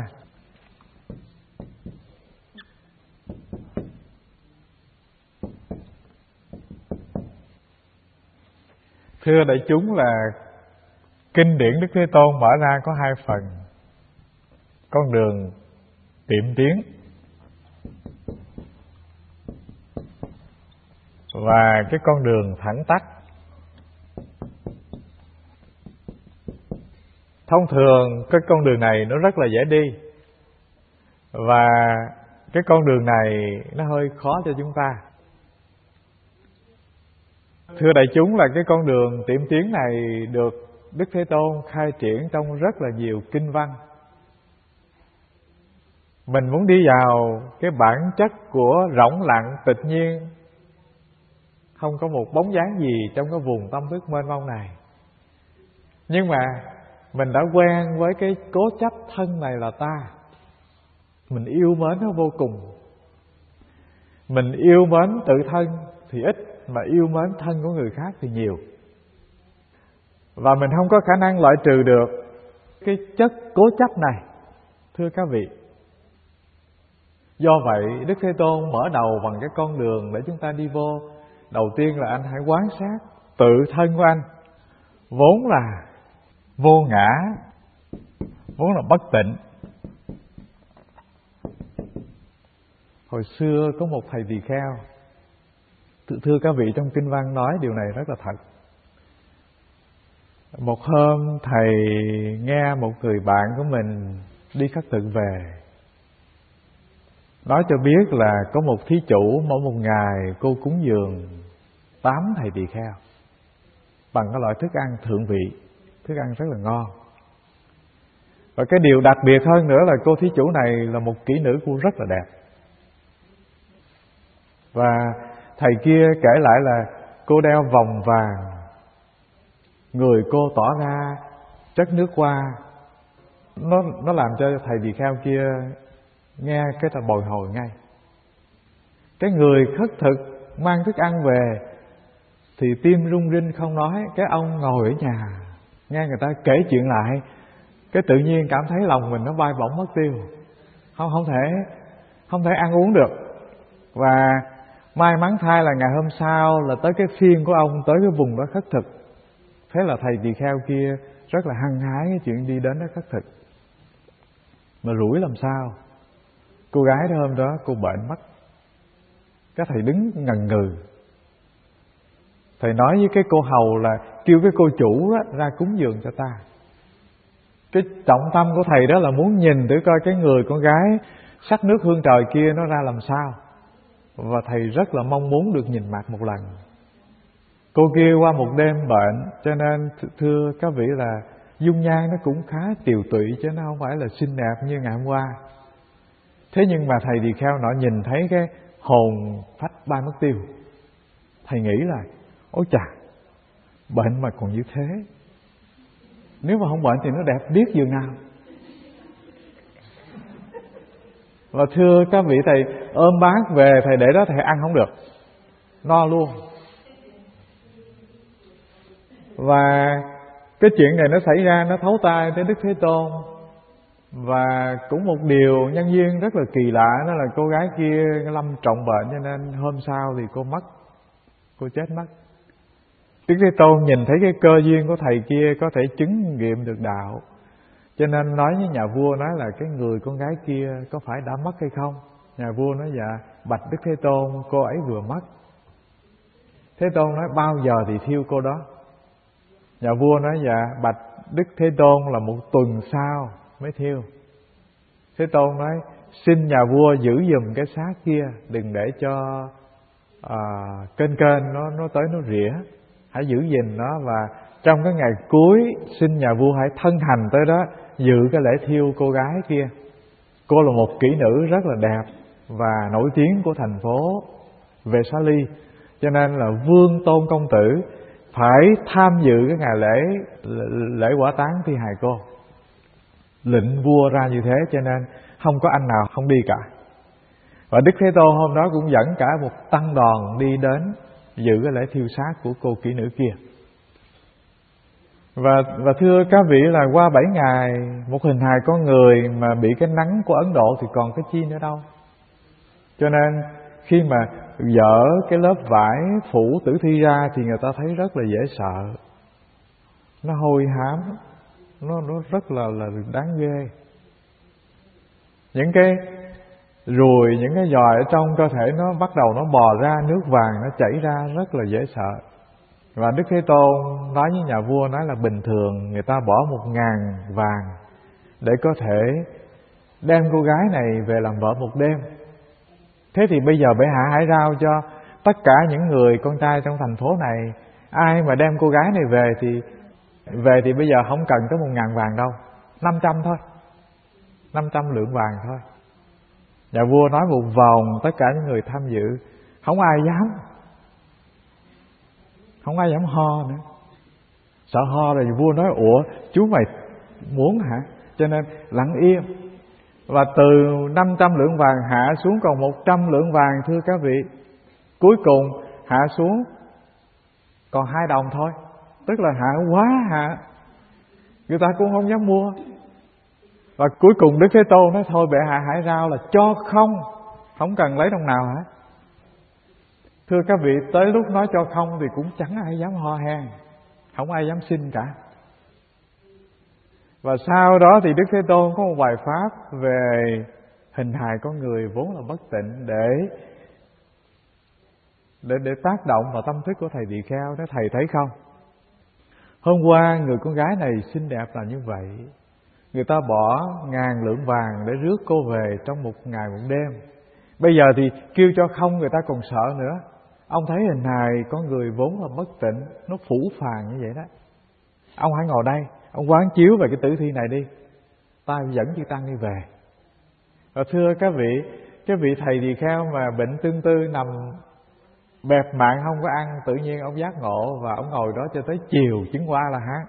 Thưa đại chúng, là kinh điển Đức Thế Tôn mở ra có hai phần: con đường tiệm tiến và cái con đường thẳng tắp. Thông thường cái con đường này nó rất là dễ đi, và cái con đường này nó hơi khó cho chúng ta. Thưa đại chúng, là cái con đường tiệm tiến này được Đức Thế Tôn khai triển trong rất là nhiều kinh văn. Mình muốn đi vào cái bản chất của rỗng lặng tịch nhiên, không có một bóng dáng gì trong cái vùng tâm thức mênh mông này. Nhưng mà mình đã quen với cái cố chấp thân này là ta. Mình yêu mến nó vô cùng. Mình yêu mến tự thân thì ít, mà yêu mến thân của người khác thì nhiều. Và mình không có khả năng loại trừ được cái chất cố chấp này, thưa các vị. Do vậy Đức Thế Tôn mở đầu bằng cái con đường để chúng ta đi vô. Đầu tiên là anh hãy quán sát tự thân của anh, vốn là vô ngã, vốn là bất tịnh. Hồi xưa có một thầy tỳ kheo, thưa các vị, trong kinh văn nói điều này rất là thật. Một hôm thầy nghe một người bạn của mình đi khất thực về, nói cho biết là có một thí chủ mỗi một ngày cô cúng dường 8 thầy tỳ kheo bằng cái loại thức ăn thượng vị, thức ăn rất là ngon. Và cái điều đặc biệt hơn nữa là cô thí chủ này là một kỹ nữ, cô rất là đẹp. Và thầy kia kể lại là cô đeo vòng vàng, người cô tỏ ra chất nước hoa. Nó làm cho thầy tỳ kheo kia nghe cái ta bồi hồi ngay. Cái người khất thực mang thức ăn về thì tim rung rinh không nói. Cái ông ngồi ở nhà nghe người ta kể chuyện lại cái tự nhiên cảm thấy lòng mình nó bay bổng mất tiêu, không thể ăn uống được. Và may mắn thay là ngày hôm sau là tới cái phiên của ông tới cái vùng đó khất thực. Thế là thầy tỳ kheo kia rất là hăng hái cái chuyện đi đến đó khất thực. Mà rủi làm sao, cô gái đó hôm đó cô bệnh mất. Cái thầy đứng ngần ngừ. Thầy nói với cái cô hầu là kêu cái cô chủ đó ra cúng dường cho ta. Cái trọng tâm của thầy đó là muốn nhìn thử coi cái người con gái sắc nước hương trời kia nó ra làm sao. Và thầy rất là mong muốn được nhìn mặt một lần. Cô kia qua một đêm bệnh, cho nên thưa các vị là dung nhan nó cũng khá tiều tụy, chứ nó không phải là xinh đẹp như ngày hôm qua. Thế nhưng mà thầy tỳ kheo nọ nhìn thấy cái hồn phách bay mất tiêu. Thầy nghĩ là ôi chà, bệnh mà còn như thế, nếu mà không bệnh thì nó đẹp biết dường nào. Và thưa các vị, thầy ôm bát về, thầy để đó thầy ăn không được, no luôn. Và cái chuyện này nó xảy ra, nó thấu tai tới Đức Thế Tôn. Và cũng một điều nhân duyên rất là kỳ lạ, đó là cô gái kia lâm trọng bệnh, cho nên hôm sau thì cô mất, cô chết mất. Đức Thế Tôn nhìn thấy cái cơ duyên của thầy kia có thể chứng nghiệm được đạo, cho nên nói với nhà vua, nói là cái người con gái kia có phải đã mất hay không? Nhà vua nói dạ, bạch Đức Thế Tôn, cô ấy vừa mất. Thế Tôn nói bao giờ thì thiêu cô đó? Nhà vua nói dạ, bạch Đức Thế Tôn là một tuần sau mới thiêu. Thế Tôn nói xin nhà vua giữ giùm cái xác kia, đừng để cho kênh nó tới nó rỉa, hãy giữ gìn nó. Và trong cái ngày cuối xin nhà vua hãy thân hành tới đó dự cái lễ thiêu cô gái kia. Cô là một kỹ nữ rất là đẹp và nổi tiếng của thành phố Vesali, cho nên là Vương Tôn công tử phải tham dự cái ngày lễ hỏa táng thi hài cô. Lệnh vua ra như thế, cho nên không có anh nào không đi cả. Và Đức Thế Tôn hôm đó cũng dẫn cả một tăng đoàn đi đến dự cái lễ thiêu xác của cô kỹ nữ kia. Và thưa các vị là qua 7 ngày, một hình hài con người mà bị cái nắng của Ấn Độ thì còn cái chi nữa đâu. Cho nên khi mà dỡ cái lớp vải phủ tử thi ra thì người ta thấy rất là dễ sợ. Nó hôi hám, nó rất là đáng ghê. Những cái ruồi, những cái giòi ở trong cơ thể nó bắt đầu nó bò ra, nước vàng nó chảy ra, rất là dễ sợ. Và Đức Thế Tôn nói với nhà vua, nói là bình thường người ta bỏ 1.000 vàng để có thể đem cô gái này về làm vợ một đêm. Thế thì bây giờ bệ hạ hãy rao cho tất cả những người con trai trong thành phố này, ai mà đem cô gái này về thì bây giờ không cần tới 1.000 vàng đâu, 500 thôi, 500 lượng vàng thôi. Nhà vua nói một vòng, tất cả những người tham dự không ai dám ho nữa. Sợ ho rồi vua nói ủa chú mày muốn hả? Cho nên lặng im. Và từ 500 lượng vàng hạ xuống còn 100 lượng vàng, thưa các vị. Cuối cùng hạ xuống còn 2 đồng thôi, tức là hạ quá hạ, người ta cũng không dám mua. Và cuối cùng Đức Thế Tôn nói thôi bệ hạ hãy rao là cho không cần lấy đồng nào hả. Thưa các vị, tới lúc nói cho không thì cũng chẳng ai dám ho hen, không ai dám xin cả. Và sau đó thì Đức Thế Tôn có một bài pháp về hình hài con người vốn là bất tịnh để tác động vào tâm thức của thầy tỳ kheo. Đó, thầy thấy không? Hôm qua người con gái này xinh đẹp là như vậy, người ta bỏ 1.000 lượng vàng để rước cô về trong 1 ngày 1 đêm. Bây giờ thì kêu cho không người ta còn sợ nữa. Ông thấy hình hài con người vốn là bất tịnh, nó phũ phàng như vậy đó. Ông hãy ngồi đây, ông quán chiếu về cái tử thi này đi, ta dẫn chư tăng đi về. Và thưa các vị, cái vị thầy tỳ kheo mà bệnh tương tư nằm bẹp mạng không có ăn, tự nhiên ông giác ngộ và ông ngồi đó cho tới chiều chứng hoa là hát.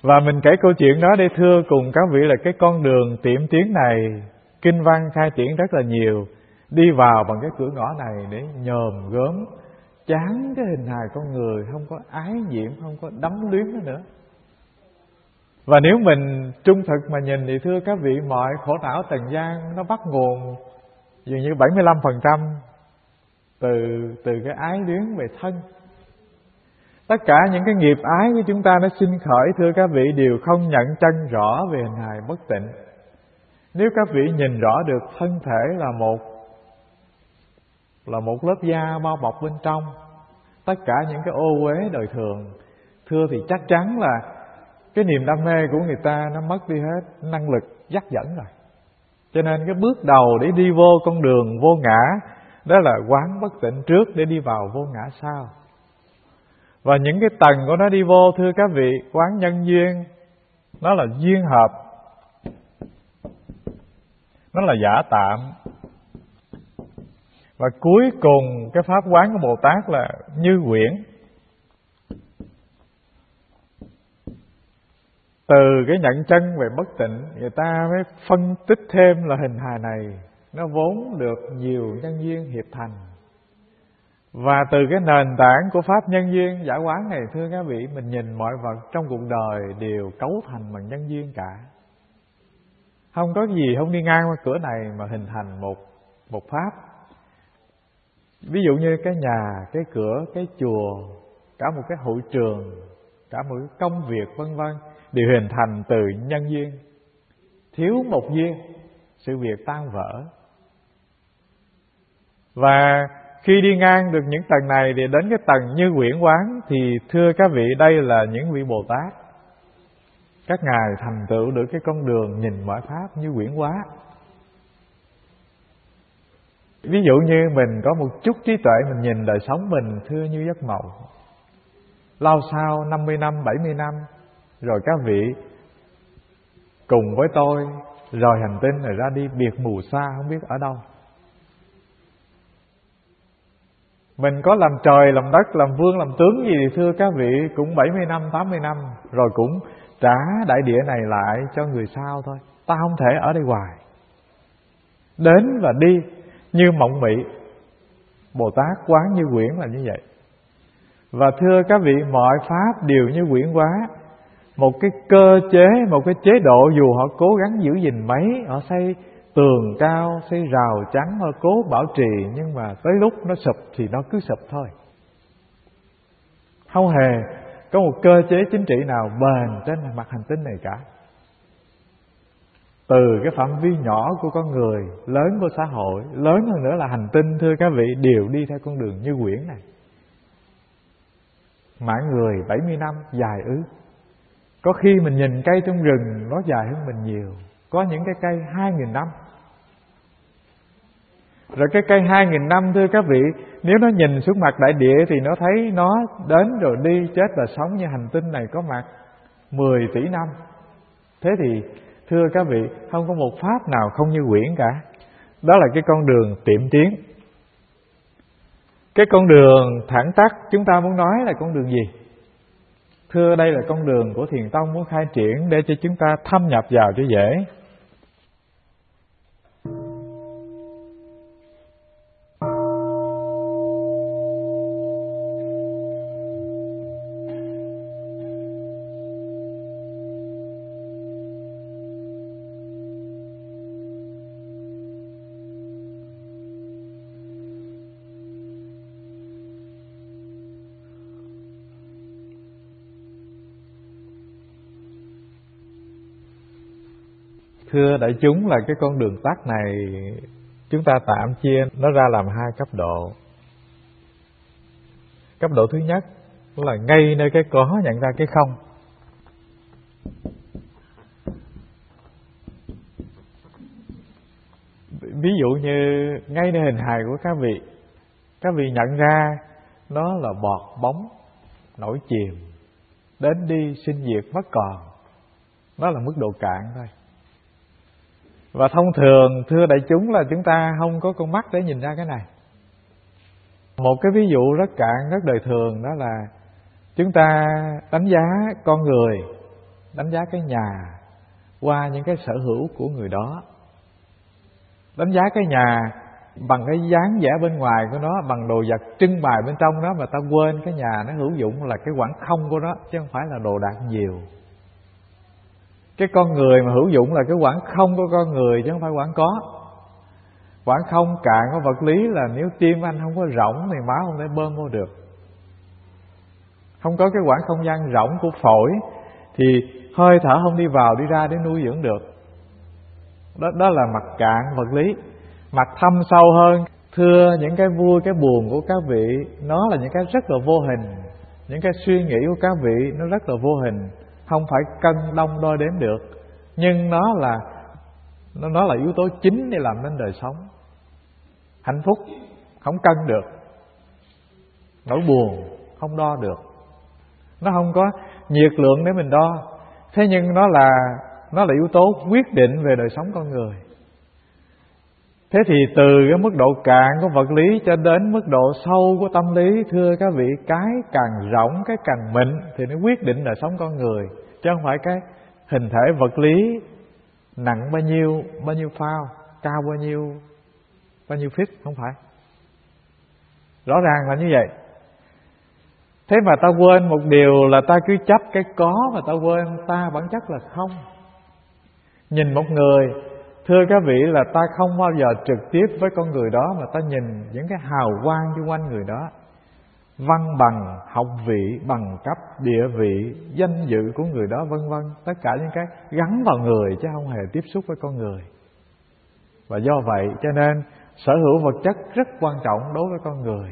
Và mình kể câu chuyện đó để thưa cùng các vị là cái con đường tiệm tiến này, kinh văn khai triển rất là nhiều. Đi vào bằng cái cửa ngõ này để nhòm gớm, chán cái hình hài con người, không có ái nhiễm, không có đắm luyến nó nữa. Và nếu mình trung thực mà nhìn thì thưa các vị, mọi khổ não trần gian nó bắt nguồn dường như 75% từ cái ái luyến về thân. Tất cả những cái nghiệp ái của chúng ta nó sinh khởi, thưa các vị, đều không nhận chân rõ về hình hài bất tịnh. Nếu các vị nhìn rõ được thân thể là một lớp da bao bọc bên trong, tất cả những cái ô uế đời thường, thưa thì chắc chắn là cái niềm đam mê của người ta nó mất đi hết năng lực dắt dẫn rồi. Cho nên cái bước đầu để đi vô con đường vô ngã đó là quán bất tịnh trước để đi vào vô ngã sau. Và những cái tầng của nó đi vô, thưa các vị, quán nhân duyên, nó là duyên hợp, nó là giả tạm. Và cuối cùng cái pháp quán của Bồ Tát là như quyển. Từ cái nhận chân về bất tịnh, người ta mới phân tích thêm là hình hài này nó vốn được nhiều nhân duyên hiệp thành. Và từ cái nền tảng của pháp nhân duyên giải quán này, thưa các vị, mình nhìn mọi vật trong cuộc đời đều cấu thành bằng nhân duyên cả. Không có gì không đi ngang qua cửa này mà hình thành một pháp. Ví dụ như cái nhà, cái cửa, cái chùa, cả một cái hội trường, cả một cái công việc vân vân đều hình thành từ nhân duyên. Thiếu một duyên, sự việc tan vỡ. Và khi đi ngang được những tầng này thì đến cái tầng như quyển quán, thì thưa các vị, đây là những vị Bồ Tát. Các ngài thành tựu được cái con đường nhìn mọi pháp như quyển hóa. Ví dụ như mình có một chút trí tuệ, mình nhìn đời sống mình thưa như giấc mộng. Lâu sau 50 năm, 70 năm, rồi các vị cùng với tôi rời hành tinh, rồi ra đi biệt mù xa không biết ở đâu. Mình có làm trời, làm đất, làm vương, làm tướng gì thì thưa các vị cũng 70 năm, 80 năm, rồi cũng trả đại địa này lại cho người sau thôi. Ta không thể ở đây hoài. Đến và đi như mộng mị. Bồ Tát quán như quyển là như vậy. Và thưa các vị, mọi pháp đều như quyển hóa. Một cái cơ chế, một cái chế độ, dù họ cố gắng giữ gìn mấy, họ xây tường cao, xây rào chắn, họ cố bảo trì, nhưng mà tới lúc nó sụp thì nó cứ sụp thôi. Không hề có một cơ chế chính trị nào bền trên mặt hành tinh này cả. Từ cái phạm vi nhỏ của con người, lớn của xã hội, lớn hơn nữa là hành tinh, thưa các vị, đều đi theo con đường như quyển này. Mạng người 70 năm dài ư? Có khi mình nhìn cây trong rừng nó dài hơn mình nhiều. Có những cái cây 2.000 năm. Rồi cái cây 2.000 năm, thưa các vị, nếu nó nhìn xuống mặt đại địa thì nó thấy nó đến rồi đi, chết và sống, như hành tinh này có mặt 10 tỷ năm. Thế thì thưa các vị, không có một pháp nào không như quyển cả. Đó là cái con đường tiệm tiến. Cái con đường thẳng tắc chúng ta muốn nói là con đường gì? Thưa, đây là con đường của Thiền Tông muốn khai triển để cho chúng ta thâm nhập vào cho dễ. Thưa đại chúng, là cái con đường tắt này chúng ta tạm chia nó ra làm hai cấp độ. Cấp độ thứ nhất là ngay nơi cái có nhận ra cái không. Ví dụ như ngay nơi hình hài của các vị nhận ra nó là bọt bóng nổi chìm, đến đi sinh diệt mất còn. Đó là mức độ cạn thôi. Và thông thường thưa đại chúng là chúng ta không có con mắt để nhìn ra cái này. Một cái ví dụ rất cạn, rất đời thường, đó là chúng ta đánh giá con người đánh giá cái nhà qua những cái sở hữu của người đó. Đánh giá cái nhà bằng cái dáng vẻ bên ngoài của nó, bằng đồ vật trưng bày bên trong đó, mà ta quên cái nhà nó hữu dụng là cái quãng không của nó, chứ không phải là đồ đạc nhiều. Cái con người mà hữu dụng là cái quãng không của con người, chứ không phải quãng có. Quãng không cạn của vật lý là nếu tim anh không có rỗng thì máu không thể bơm vô được. Không có cái quãng không gian rỗng của phổi thì hơi thở không đi vào đi ra để nuôi dưỡng được. Đó là mặt cạn vật lý. Mặt thâm sâu hơn, thưa những cái vui cái buồn của các vị, nó là những cái rất là vô hình. Những cái suy nghĩ của các vị nó rất là vô hình, không phải cân đong đo đếm được, nhưng nó là yếu tố chính để làm nên đời sống. Hạnh phúc không cân được, nỗi buồn không đo được, nó không có nhiệt lượng để mình đo. Thế nhưng nó là yếu tố quyết định về đời sống con người. Thế thì từ cái mức độ cạn của vật lý cho đến mức độ sâu của tâm lý, thưa các vị, cái càng rỗng, cái càng mịn thì nó quyết định đời sống con người, chứ không phải cái hình thể vật lý nặng bao nhiêu phao, cao bao nhiêu feet, không phải. Rõ ràng là như vậy. Thế mà ta quên một điều là ta cứ chấp cái có, mà ta quên ta bản chất là không. Nhìn một người, thưa các vị, là ta không bao giờ trực tiếp với con người đó, mà ta nhìn những cái hào quang xung quanh người đó. Văn bằng, học vị, bằng cấp, địa vị, danh dự của người đó, vân vân. Tất cả những cái gắn vào người chứ không hề tiếp xúc với con người. Và do vậy cho nên sở hữu vật chất rất quan trọng đối với con người.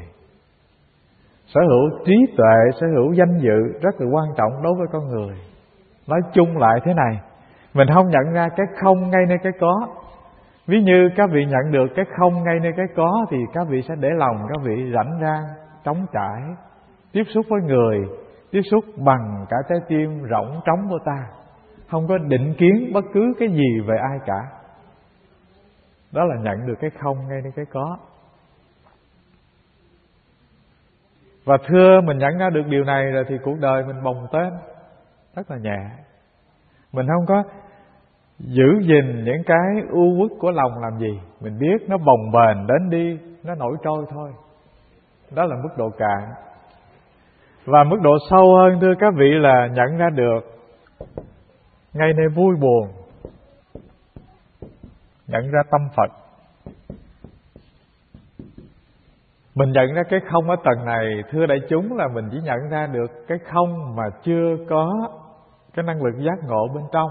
Sở hữu trí tuệ, sở hữu danh dự rất là quan trọng đối với con người. Nói chung lại thế này, mình không nhận ra cái không ngay nơi cái có. Ví như các vị nhận được cái không ngay nơi cái có, thì các vị sẽ để lòng các vị rảnh rang, trống trải, tiếp xúc với người, tiếp xúc bằng cả trái tim rỗng trống của ta, không có định kiến bất cứ cái gì về ai cả. Đó là nhận được cái không ngay nơi cái có. Và thưa mình nhận ra được điều này rồi thì cuộc đời mình bồng tên rất là nhẹ. Mình không có giữ gìn những cái ưu uất của lòng làm gì. Mình biết nó bồng bềnh đến đi, nó nổi trôi thôi. Đó là mức độ cạn. Và mức độ sâu hơn, thưa các vị, là nhận ra được ngay nơi vui buồn, nhận ra tâm Phật. Mình nhận ra cái không ở tầng này, thưa đại chúng, là mình chỉ nhận ra được cái không mà chưa có cái năng lực giác ngộ bên trong.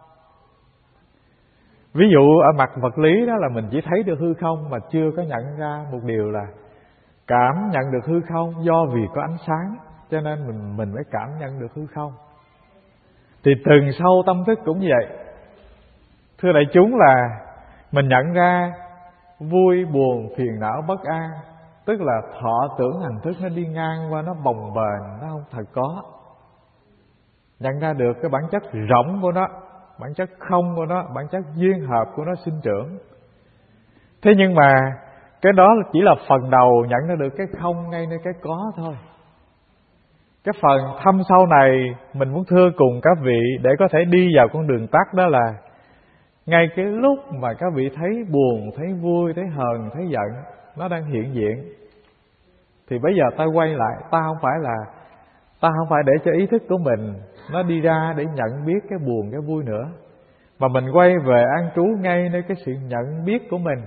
Ví dụ ở mặt vật lý đó là mình chỉ thấy được hư không, mà chưa có nhận ra một điều là cảm nhận được hư không do vì có ánh sáng, cho nên mình mới cảm nhận được hư không. Thì từng sâu tâm thức cũng như vậy. Thưa đại chúng, là mình nhận ra vui buồn phiền não bất an, tức là thọ tưởng hành thức nó đi ngang qua, nó bồng bềnh, nó không thật có. Nhận ra được cái bản chất rỗng của nó, bản chất không của nó, bản chất duyên hợp của nó sinh trưởng. Thế nhưng mà cái đó chỉ là phần đầu nhận ra được cái không ngay nơi cái có thôi. Cái phần thâm sâu này mình muốn thưa cùng các vị để có thể đi vào con đường tắt, đó là ngay cái lúc mà các vị thấy buồn, thấy vui, thấy hờn, thấy giận, nó đang hiện diện, thì bây giờ ta quay lại, ta không phải để cho ý thức của mình nó đi ra để nhận biết cái buồn, cái vui nữa, mà mình quay về an trú ngay nơi cái sự nhận biết của mình.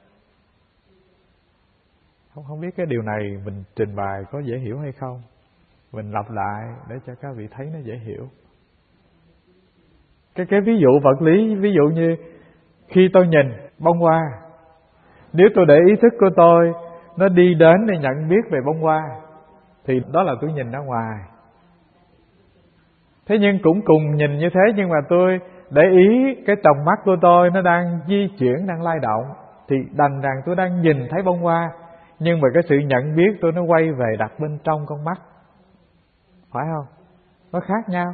Không biết cái điều này mình trình bày có dễ hiểu hay không. Mình lặp lại để cho các vị thấy nó dễ hiểu. Cái ví dụ vật lý, ví dụ như khi tôi nhìn bông hoa, nếu tôi để ý thức của tôi nó đi đến để nhận biết về bông hoa, thì đó là tôi nhìn ra ngoài. Thế nhưng cũng cùng nhìn như thế, nhưng mà tôi để ý cái tầm mắt của tôi nó đang di chuyển, đang lay động, thì đành rằng tôi đang nhìn thấy bông hoa, nhưng mà cái sự nhận biết tôi nó quay về đặt bên trong con mắt. Phải không? Nó khác nhau.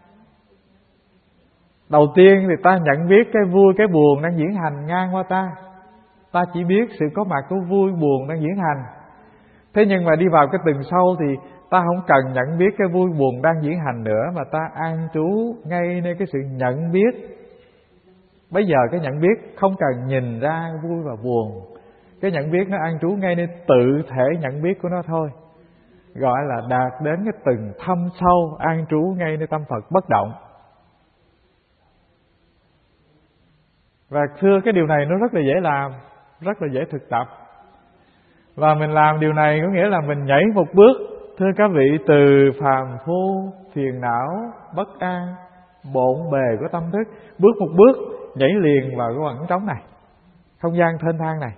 Đầu tiên thì ta nhận biết cái vui, cái buồn đang diễn hành ngang qua ta. Ta chỉ biết sự có mặt của vui, buồn đang diễn hành. Thế nhưng mà đi vào cái từng sâu thì Ta không cần nhận biết cái vui buồn đang diễn hành nữa, mà ta an trú ngay nơi cái sự nhận biết. Bây giờ cái nhận biết không cần nhìn ra vui và buồn, cái nhận biết nó an trú ngay nơi tự thể nhận biết của nó thôi, gọi là đạt đến cái từng thâm sâu, an trú ngay nơi tâm Phật bất động. Và thưa, cái điều này nó rất là dễ làm, rất là dễ thực tập. Và mình làm điều này có nghĩa là mình nhảy một bước, thưa các vị, từ phàm phu, phiền não, bất an, bộn bề của tâm thức, bước một bước nhảy liền vào cái khoảng trống này, không gian thênh thang này.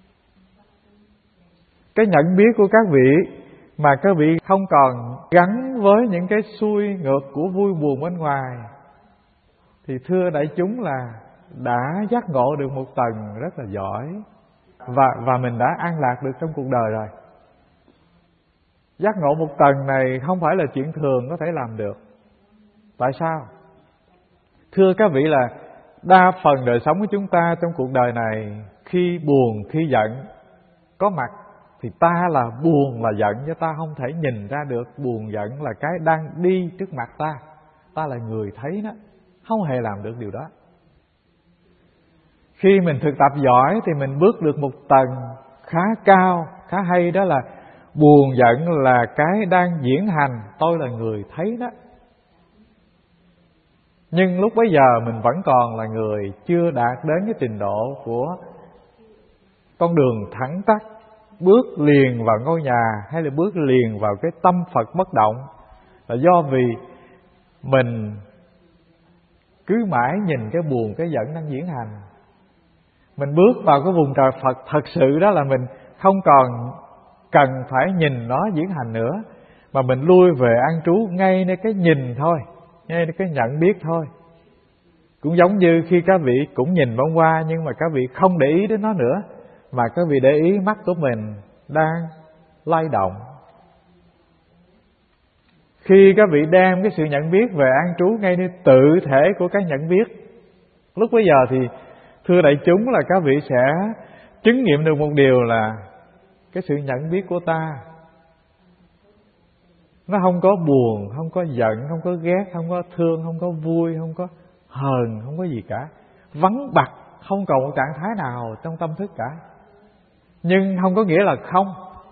Cái nhận biết của các vị mà các vị không còn gắn với những cái xuôi ngược của vui buồn bên ngoài, thì thưa đại chúng là đã giác ngộ được một tầng rất là giỏi, và mình đã an lạc được trong cuộc đời rồi. Giác ngộ một tầng này không phải là chuyện thường có thể làm được. Tại sao? Thưa các vị, là đa phần đời sống của chúng ta trong cuộc đời này, khi buồn, khi giận có mặt thì ta là buồn là giận, chứ ta không thể nhìn ra được buồn giận là cái đang đi trước mặt ta. Ta là người thấy nó, không hề làm được điều đó. Khi mình thực tập giỏi thì mình bước được một tầng khá cao, khá hay, đó là buồn giận là cái đang diễn hành, tôi là người thấy đó. Nhưng lúc bấy giờ mình vẫn còn là người chưa đạt đến cái trình độ của con đường thẳng tắp, bước liền vào ngôi nhà, hay là bước liền vào cái tâm Phật bất động, là do vì mình cứ mãi nhìn cái buồn, cái giận đang diễn hành. Mình bước vào cái vùng trời Phật thật sự, đó là mình không còn cần phải nhìn nó diễn hành nữa, mà mình lui về an trú ngay nơi cái nhìn thôi, ngay nơi cái nhận biết thôi. Cũng giống như khi các vị cũng nhìn bông hoa, nhưng mà các vị không để ý đến nó nữa, mà các vị để ý mắt của mình đang lay động. Khi các vị đem cái sự nhận biết về an trú ngay nơi tự thể của cái nhận biết, lúc bấy giờ thì thưa đại chúng là các vị sẽ chứng nghiệm được một điều là cái sự nhận biết của ta nó không có buồn, không có giận, không có ghét, không có thương, không có vui, không có hờn, không có gì cả. Vắng bặt, không còn một trạng thái nào trong tâm thức cả. Nhưng không có nghĩa là không.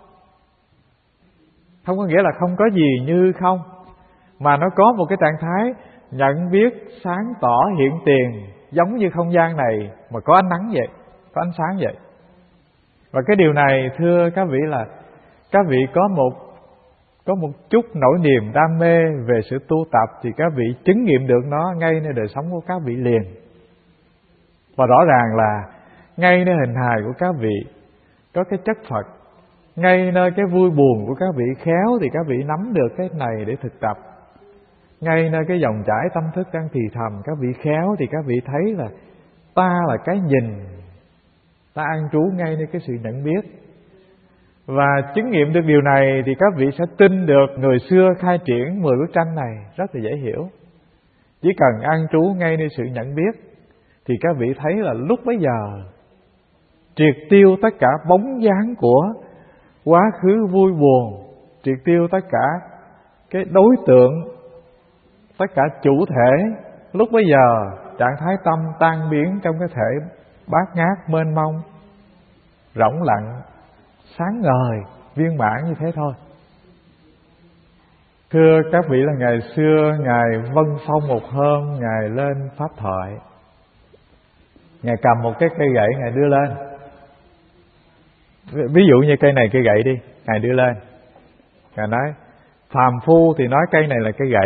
Không có nghĩa là không có gì như không, mà nó có một cái trạng thái nhận biết sáng tỏ hiện tiền, giống như không gian này mà có ánh nắng vậy, có ánh sáng vậy. Và cái điều này thưa các vị là các vị có một chút nỗi niềm đam mê về sự tu tập, thì các vị chứng nghiệm được nó ngay nơi đời sống của các vị liền. Và rõ ràng là ngay nơi hình hài của các vị có cái chất Phật, ngay nơi cái vui buồn của các vị khéo thì các vị nắm được cái này để thực tập. Ngay nơi cái dòng chảy tâm thức đang thì thầm các vị khéo thì các vị thấy là ta là cái nhìn, ta an trú ngay nơi cái sự nhận biết. Và chứng nghiệm được điều này thì các vị sẽ tin được người xưa khai triển 10 bức tranh này rất là dễ hiểu. Chỉ cần an trú ngay nơi sự nhận biết thì các vị thấy là lúc bấy giờ triệt tiêu tất cả bóng dáng của quá khứ vui buồn, triệt tiêu tất cả cái đối tượng, tất cả chủ thể. Lúc bấy giờ trạng thái tâm tan biến trong cái thể bát ngát mênh mông, rỗng lặng, sáng ngời, viên mãn như thế thôi. Thưa các vị, là ngày xưa Ngài Vân Phong một hôm Ngài lên pháp thoại, Ngài cầm một cái cây gậy Ngài đưa lên. Ví dụ như cây này cây gậy đi, Ngài đưa lên, Ngài nói phàm phu thì nói cây này là cây gậy,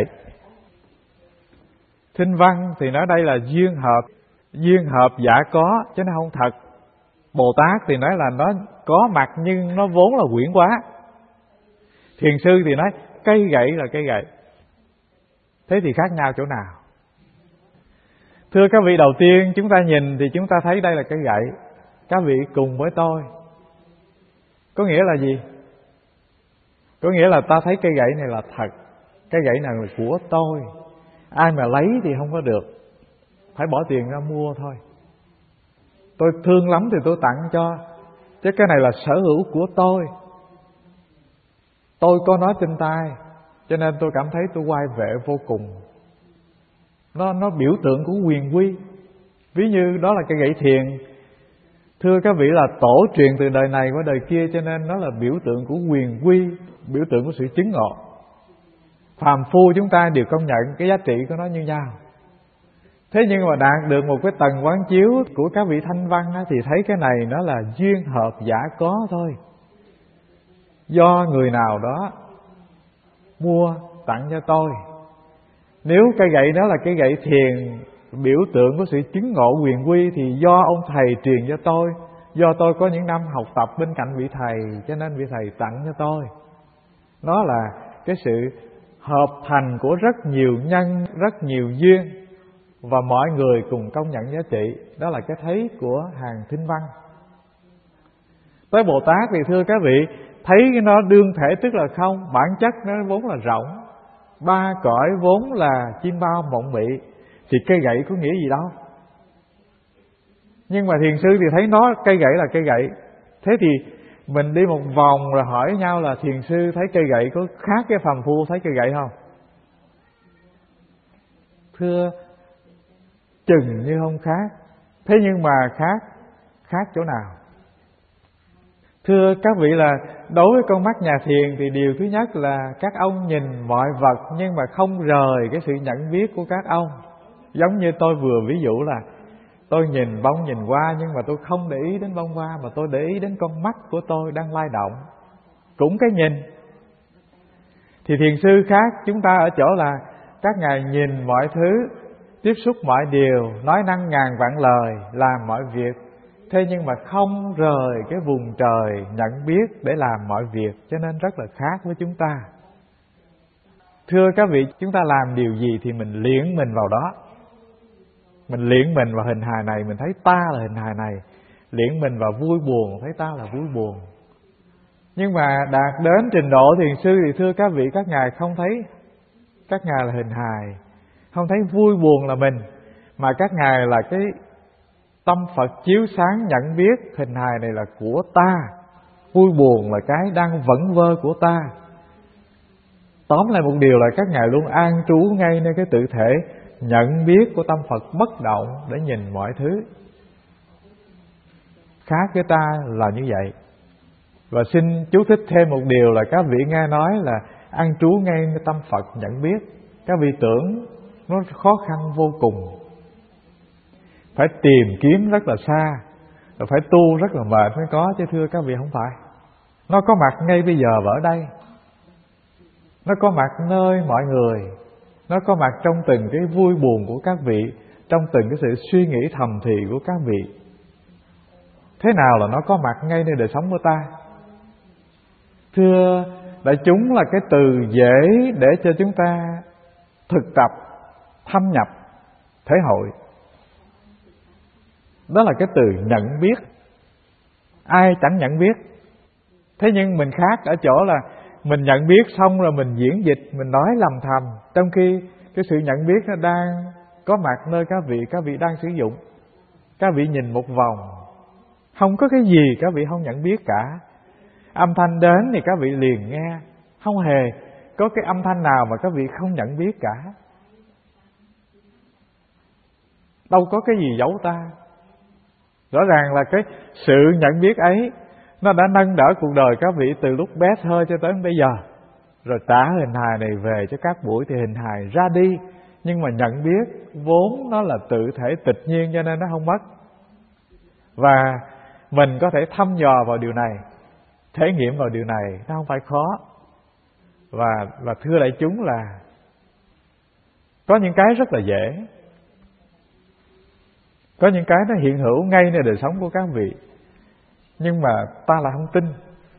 Thinh văn thì nói đây là duyên hợp giả có chứ nó không thật. Bồ Tát thì nói là nó có mặt nhưng nó vốn là quyển quá. Thiền sư thì nói cây gậy là cây gậy. Thế thì khác nhau chỗ nào? Thưa các vị, đầu tiên chúng ta nhìn thì chúng ta thấy đây là cây gậy. Các vị cùng với tôi. Có nghĩa là gì? Có nghĩa là ta thấy cây gậy này là thật, cây gậy này là của tôi. Ai mà lấy thì không có được, phải bỏ tiền ra mua thôi. Tôi thương lắm thì tôi tặng cho, chứ cái này là sở hữu của tôi. Tôi có nó trên tay, cho nên tôi cảm thấy tôi oai vệ vô cùng. Nó biểu tượng của quyền quy. Ví như đó là cây gậy thiền, thưa các vị, là tổ truyền từ đời này qua đời kia, cho nên nó là biểu tượng của quyền quy, biểu tượng của sự chứng ngộ. Phàm phu chúng ta đều công nhận cái giá trị của nó như nhau. Thế nhưng mà đạt được một cái tầng quán chiếu của các vị thanh văn thì thấy cái này nó là duyên hợp giả có thôi. Do người nào đó mua tặng cho tôi. Nếu cây gậy đó là cây gậy thiền, biểu tượng của sự chứng ngộ quyền quy, thì do ông thầy truyền cho tôi, do tôi có những năm học tập bên cạnh vị thầy, cho nên vị thầy tặng cho tôi. Nó là cái sự hợp thành của rất nhiều nhân, rất nhiều duyên, và mọi người cùng công nhận giá trị. Đó là cái thấy của hàng thinh văn. Tới Bồ Tát thì thưa các vị, thấy nó đương thể tức là không, bản chất nó vốn là rộng, ba cõi vốn là chim bao mộng mị, thì cây gậy có nghĩa gì đâu. Nhưng mà thiền sư thì thấy nó cây gậy là cây gậy. Thế thì mình đi một vòng rồi hỏi nhau là thiền sư thấy cây gậy có khác cái phàm phu thấy cây gậy không? Thưa, chừng như không khác. Thế nhưng mà khác chỗ nào? Thưa các vị, là đối với con mắt nhà thiền thì điều thứ nhất là các ông nhìn mọi vật nhưng mà không rời cái sự nhận biết của các ông. Giống như tôi vừa ví dụ là tôi nhìn bông nhìn hoa, nhưng mà tôi không để ý đến bông hoa, mà tôi để ý đến con mắt của tôi đang lay động. Cũng cái nhìn. Thì thiền sư khác chúng ta ở chỗ là các ngài nhìn mọi thứ, tiếp xúc mọi điều, nói năng ngàn vạn lời, làm mọi việc. Thế nhưng mà không rời cái vùng trời nhận biết để làm mọi việc, cho nên rất là khác với chúng ta. Thưa các vị, chúng ta làm điều gì thì mình luyện mình vào đó. Mình luyện mình vào hình hài này, mình thấy ta là hình hài này. Luyện mình vào vui buồn, thấy ta là vui buồn. Nhưng mà đạt đến trình độ thiền sư thì thưa các vị, các ngài không thấy các ngài là hình hài, không thấy vui buồn là mình, mà các ngài là cái tâm Phật chiếu sáng nhận biết hình hài này là của ta, vui buồn là cái đang vẩn vơ của ta. Tóm lại một điều là các ngài luôn an trú ngay nơi cái tự thể nhận biết của tâm Phật bất động để nhìn mọi thứ. Khác với ta là như vậy. Và xin chú thích thêm một điều là các vị nghe nói là an trú ngay nơi tâm Phật nhận biết. Các vị tưởng nó khó khăn vô cùng, phải tìm kiếm rất là xa, rồi phải tu rất là mệt mới có, chứ thưa các vị không phải. Nó có mặt ngay bây giờ và ở đây. Nó có mặt nơi mọi người. Nó có mặt trong từng cái vui buồn của các vị, trong từng cái sự suy nghĩ thầm thì của các vị. Thế nào là nó có mặt ngay nơi đời sống của ta? Thưa đại chúng, là cái từ dễ để cho chúng ta thực tập, thâm nhập, thể hội. Đó là cái từ nhận biết. Ai chẳng nhận biết. Thế nhưng mình khác ở chỗ là mình nhận biết xong rồi mình diễn dịch, mình nói lầm thầm, trong khi cái sự nhận biết nó đang có mặt nơi các vị đang sử dụng. Các vị nhìn một vòng, không có cái gì các vị không nhận biết cả. Âm thanh đến thì các vị liền nghe, không hề có cái âm thanh nào mà các vị không nhận biết cả. Đâu có cái gì giấu ta. Rõ ràng là cái sự nhận biết ấy nó đã nâng đỡ cuộc đời các vị từ lúc bé thơ cho tới bây giờ. Rồi trả hình hài này về cho các buổi thì hình hài ra đi. Nhưng mà nhận biết vốn nó là tự thể tịch nhiên, cho nên nó không mất. Và mình có thể thăm dò vào điều này, thể nghiệm vào điều này, nó không phải khó. Và thưa đại chúng là có những cái rất là dễ, có những cái nó hiện hữu ngay nơi đời sống của các vị, nhưng mà ta lại không tin,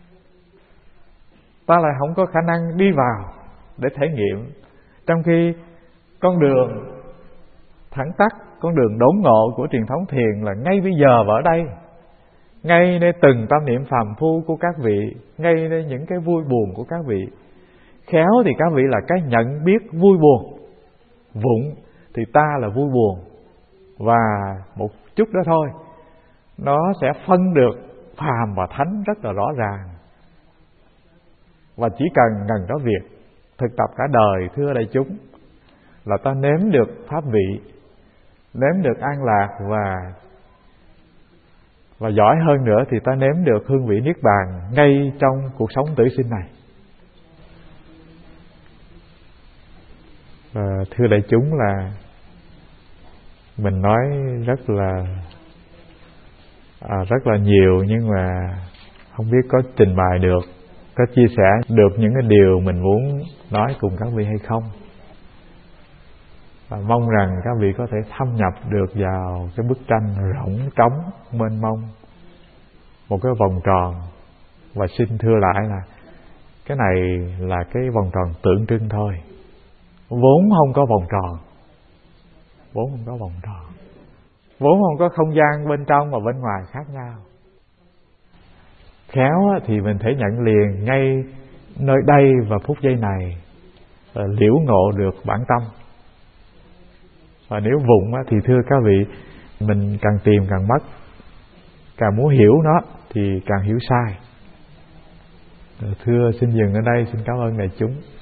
ta lại không có khả năng đi vào để thể nghiệm. Trong khi con đường thẳng tắc, con đường đốn ngộ của truyền thống thiền là ngay bây giờ và ở đây, ngay nơi từng tâm niệm phàm phu của các vị, ngay nơi những cái vui buồn của các vị. Khéo thì các vị là cái nhận biết vui buồn, vụng thì ta là vui buồn. Và một chút đó thôi, nó sẽ phân được phàm và thánh rất là rõ ràng. và chỉ cần có việc thực tập cả đời, thưa đại chúng, là ta nếm được pháp vị, nếm được an lạc, và giỏi hơn nữa thì ta nếm được hương vị niết bàn ngay trong cuộc sống tử sinh này. Và thưa đại chúng, là mình nói rất là nhiều, nhưng mà không biết có trình bày được, có chia sẻ được những cái điều mình muốn nói cùng các vị hay không. Và mong rằng các vị có thể thâm nhập được vào cái bức tranh rỗng trống mênh mông, một cái vòng tròn. Và xin thưa lại là cái này là cái vòng tròn tượng trưng thôi, vốn không có vòng tròn, vốn không có vòng tròn, vốn không có không gian bên trong và bên ngoài khác nhau. Khéo thì mình thể nhận liền ngay nơi đây và phút giây này, liễu ngộ được bản tâm. Và nếu vụng thì thưa các vị, mình càng tìm càng mất, càng muốn hiểu nó thì càng hiểu sai. Thưa xin dừng ở đây, xin cảm ơn đại chúng.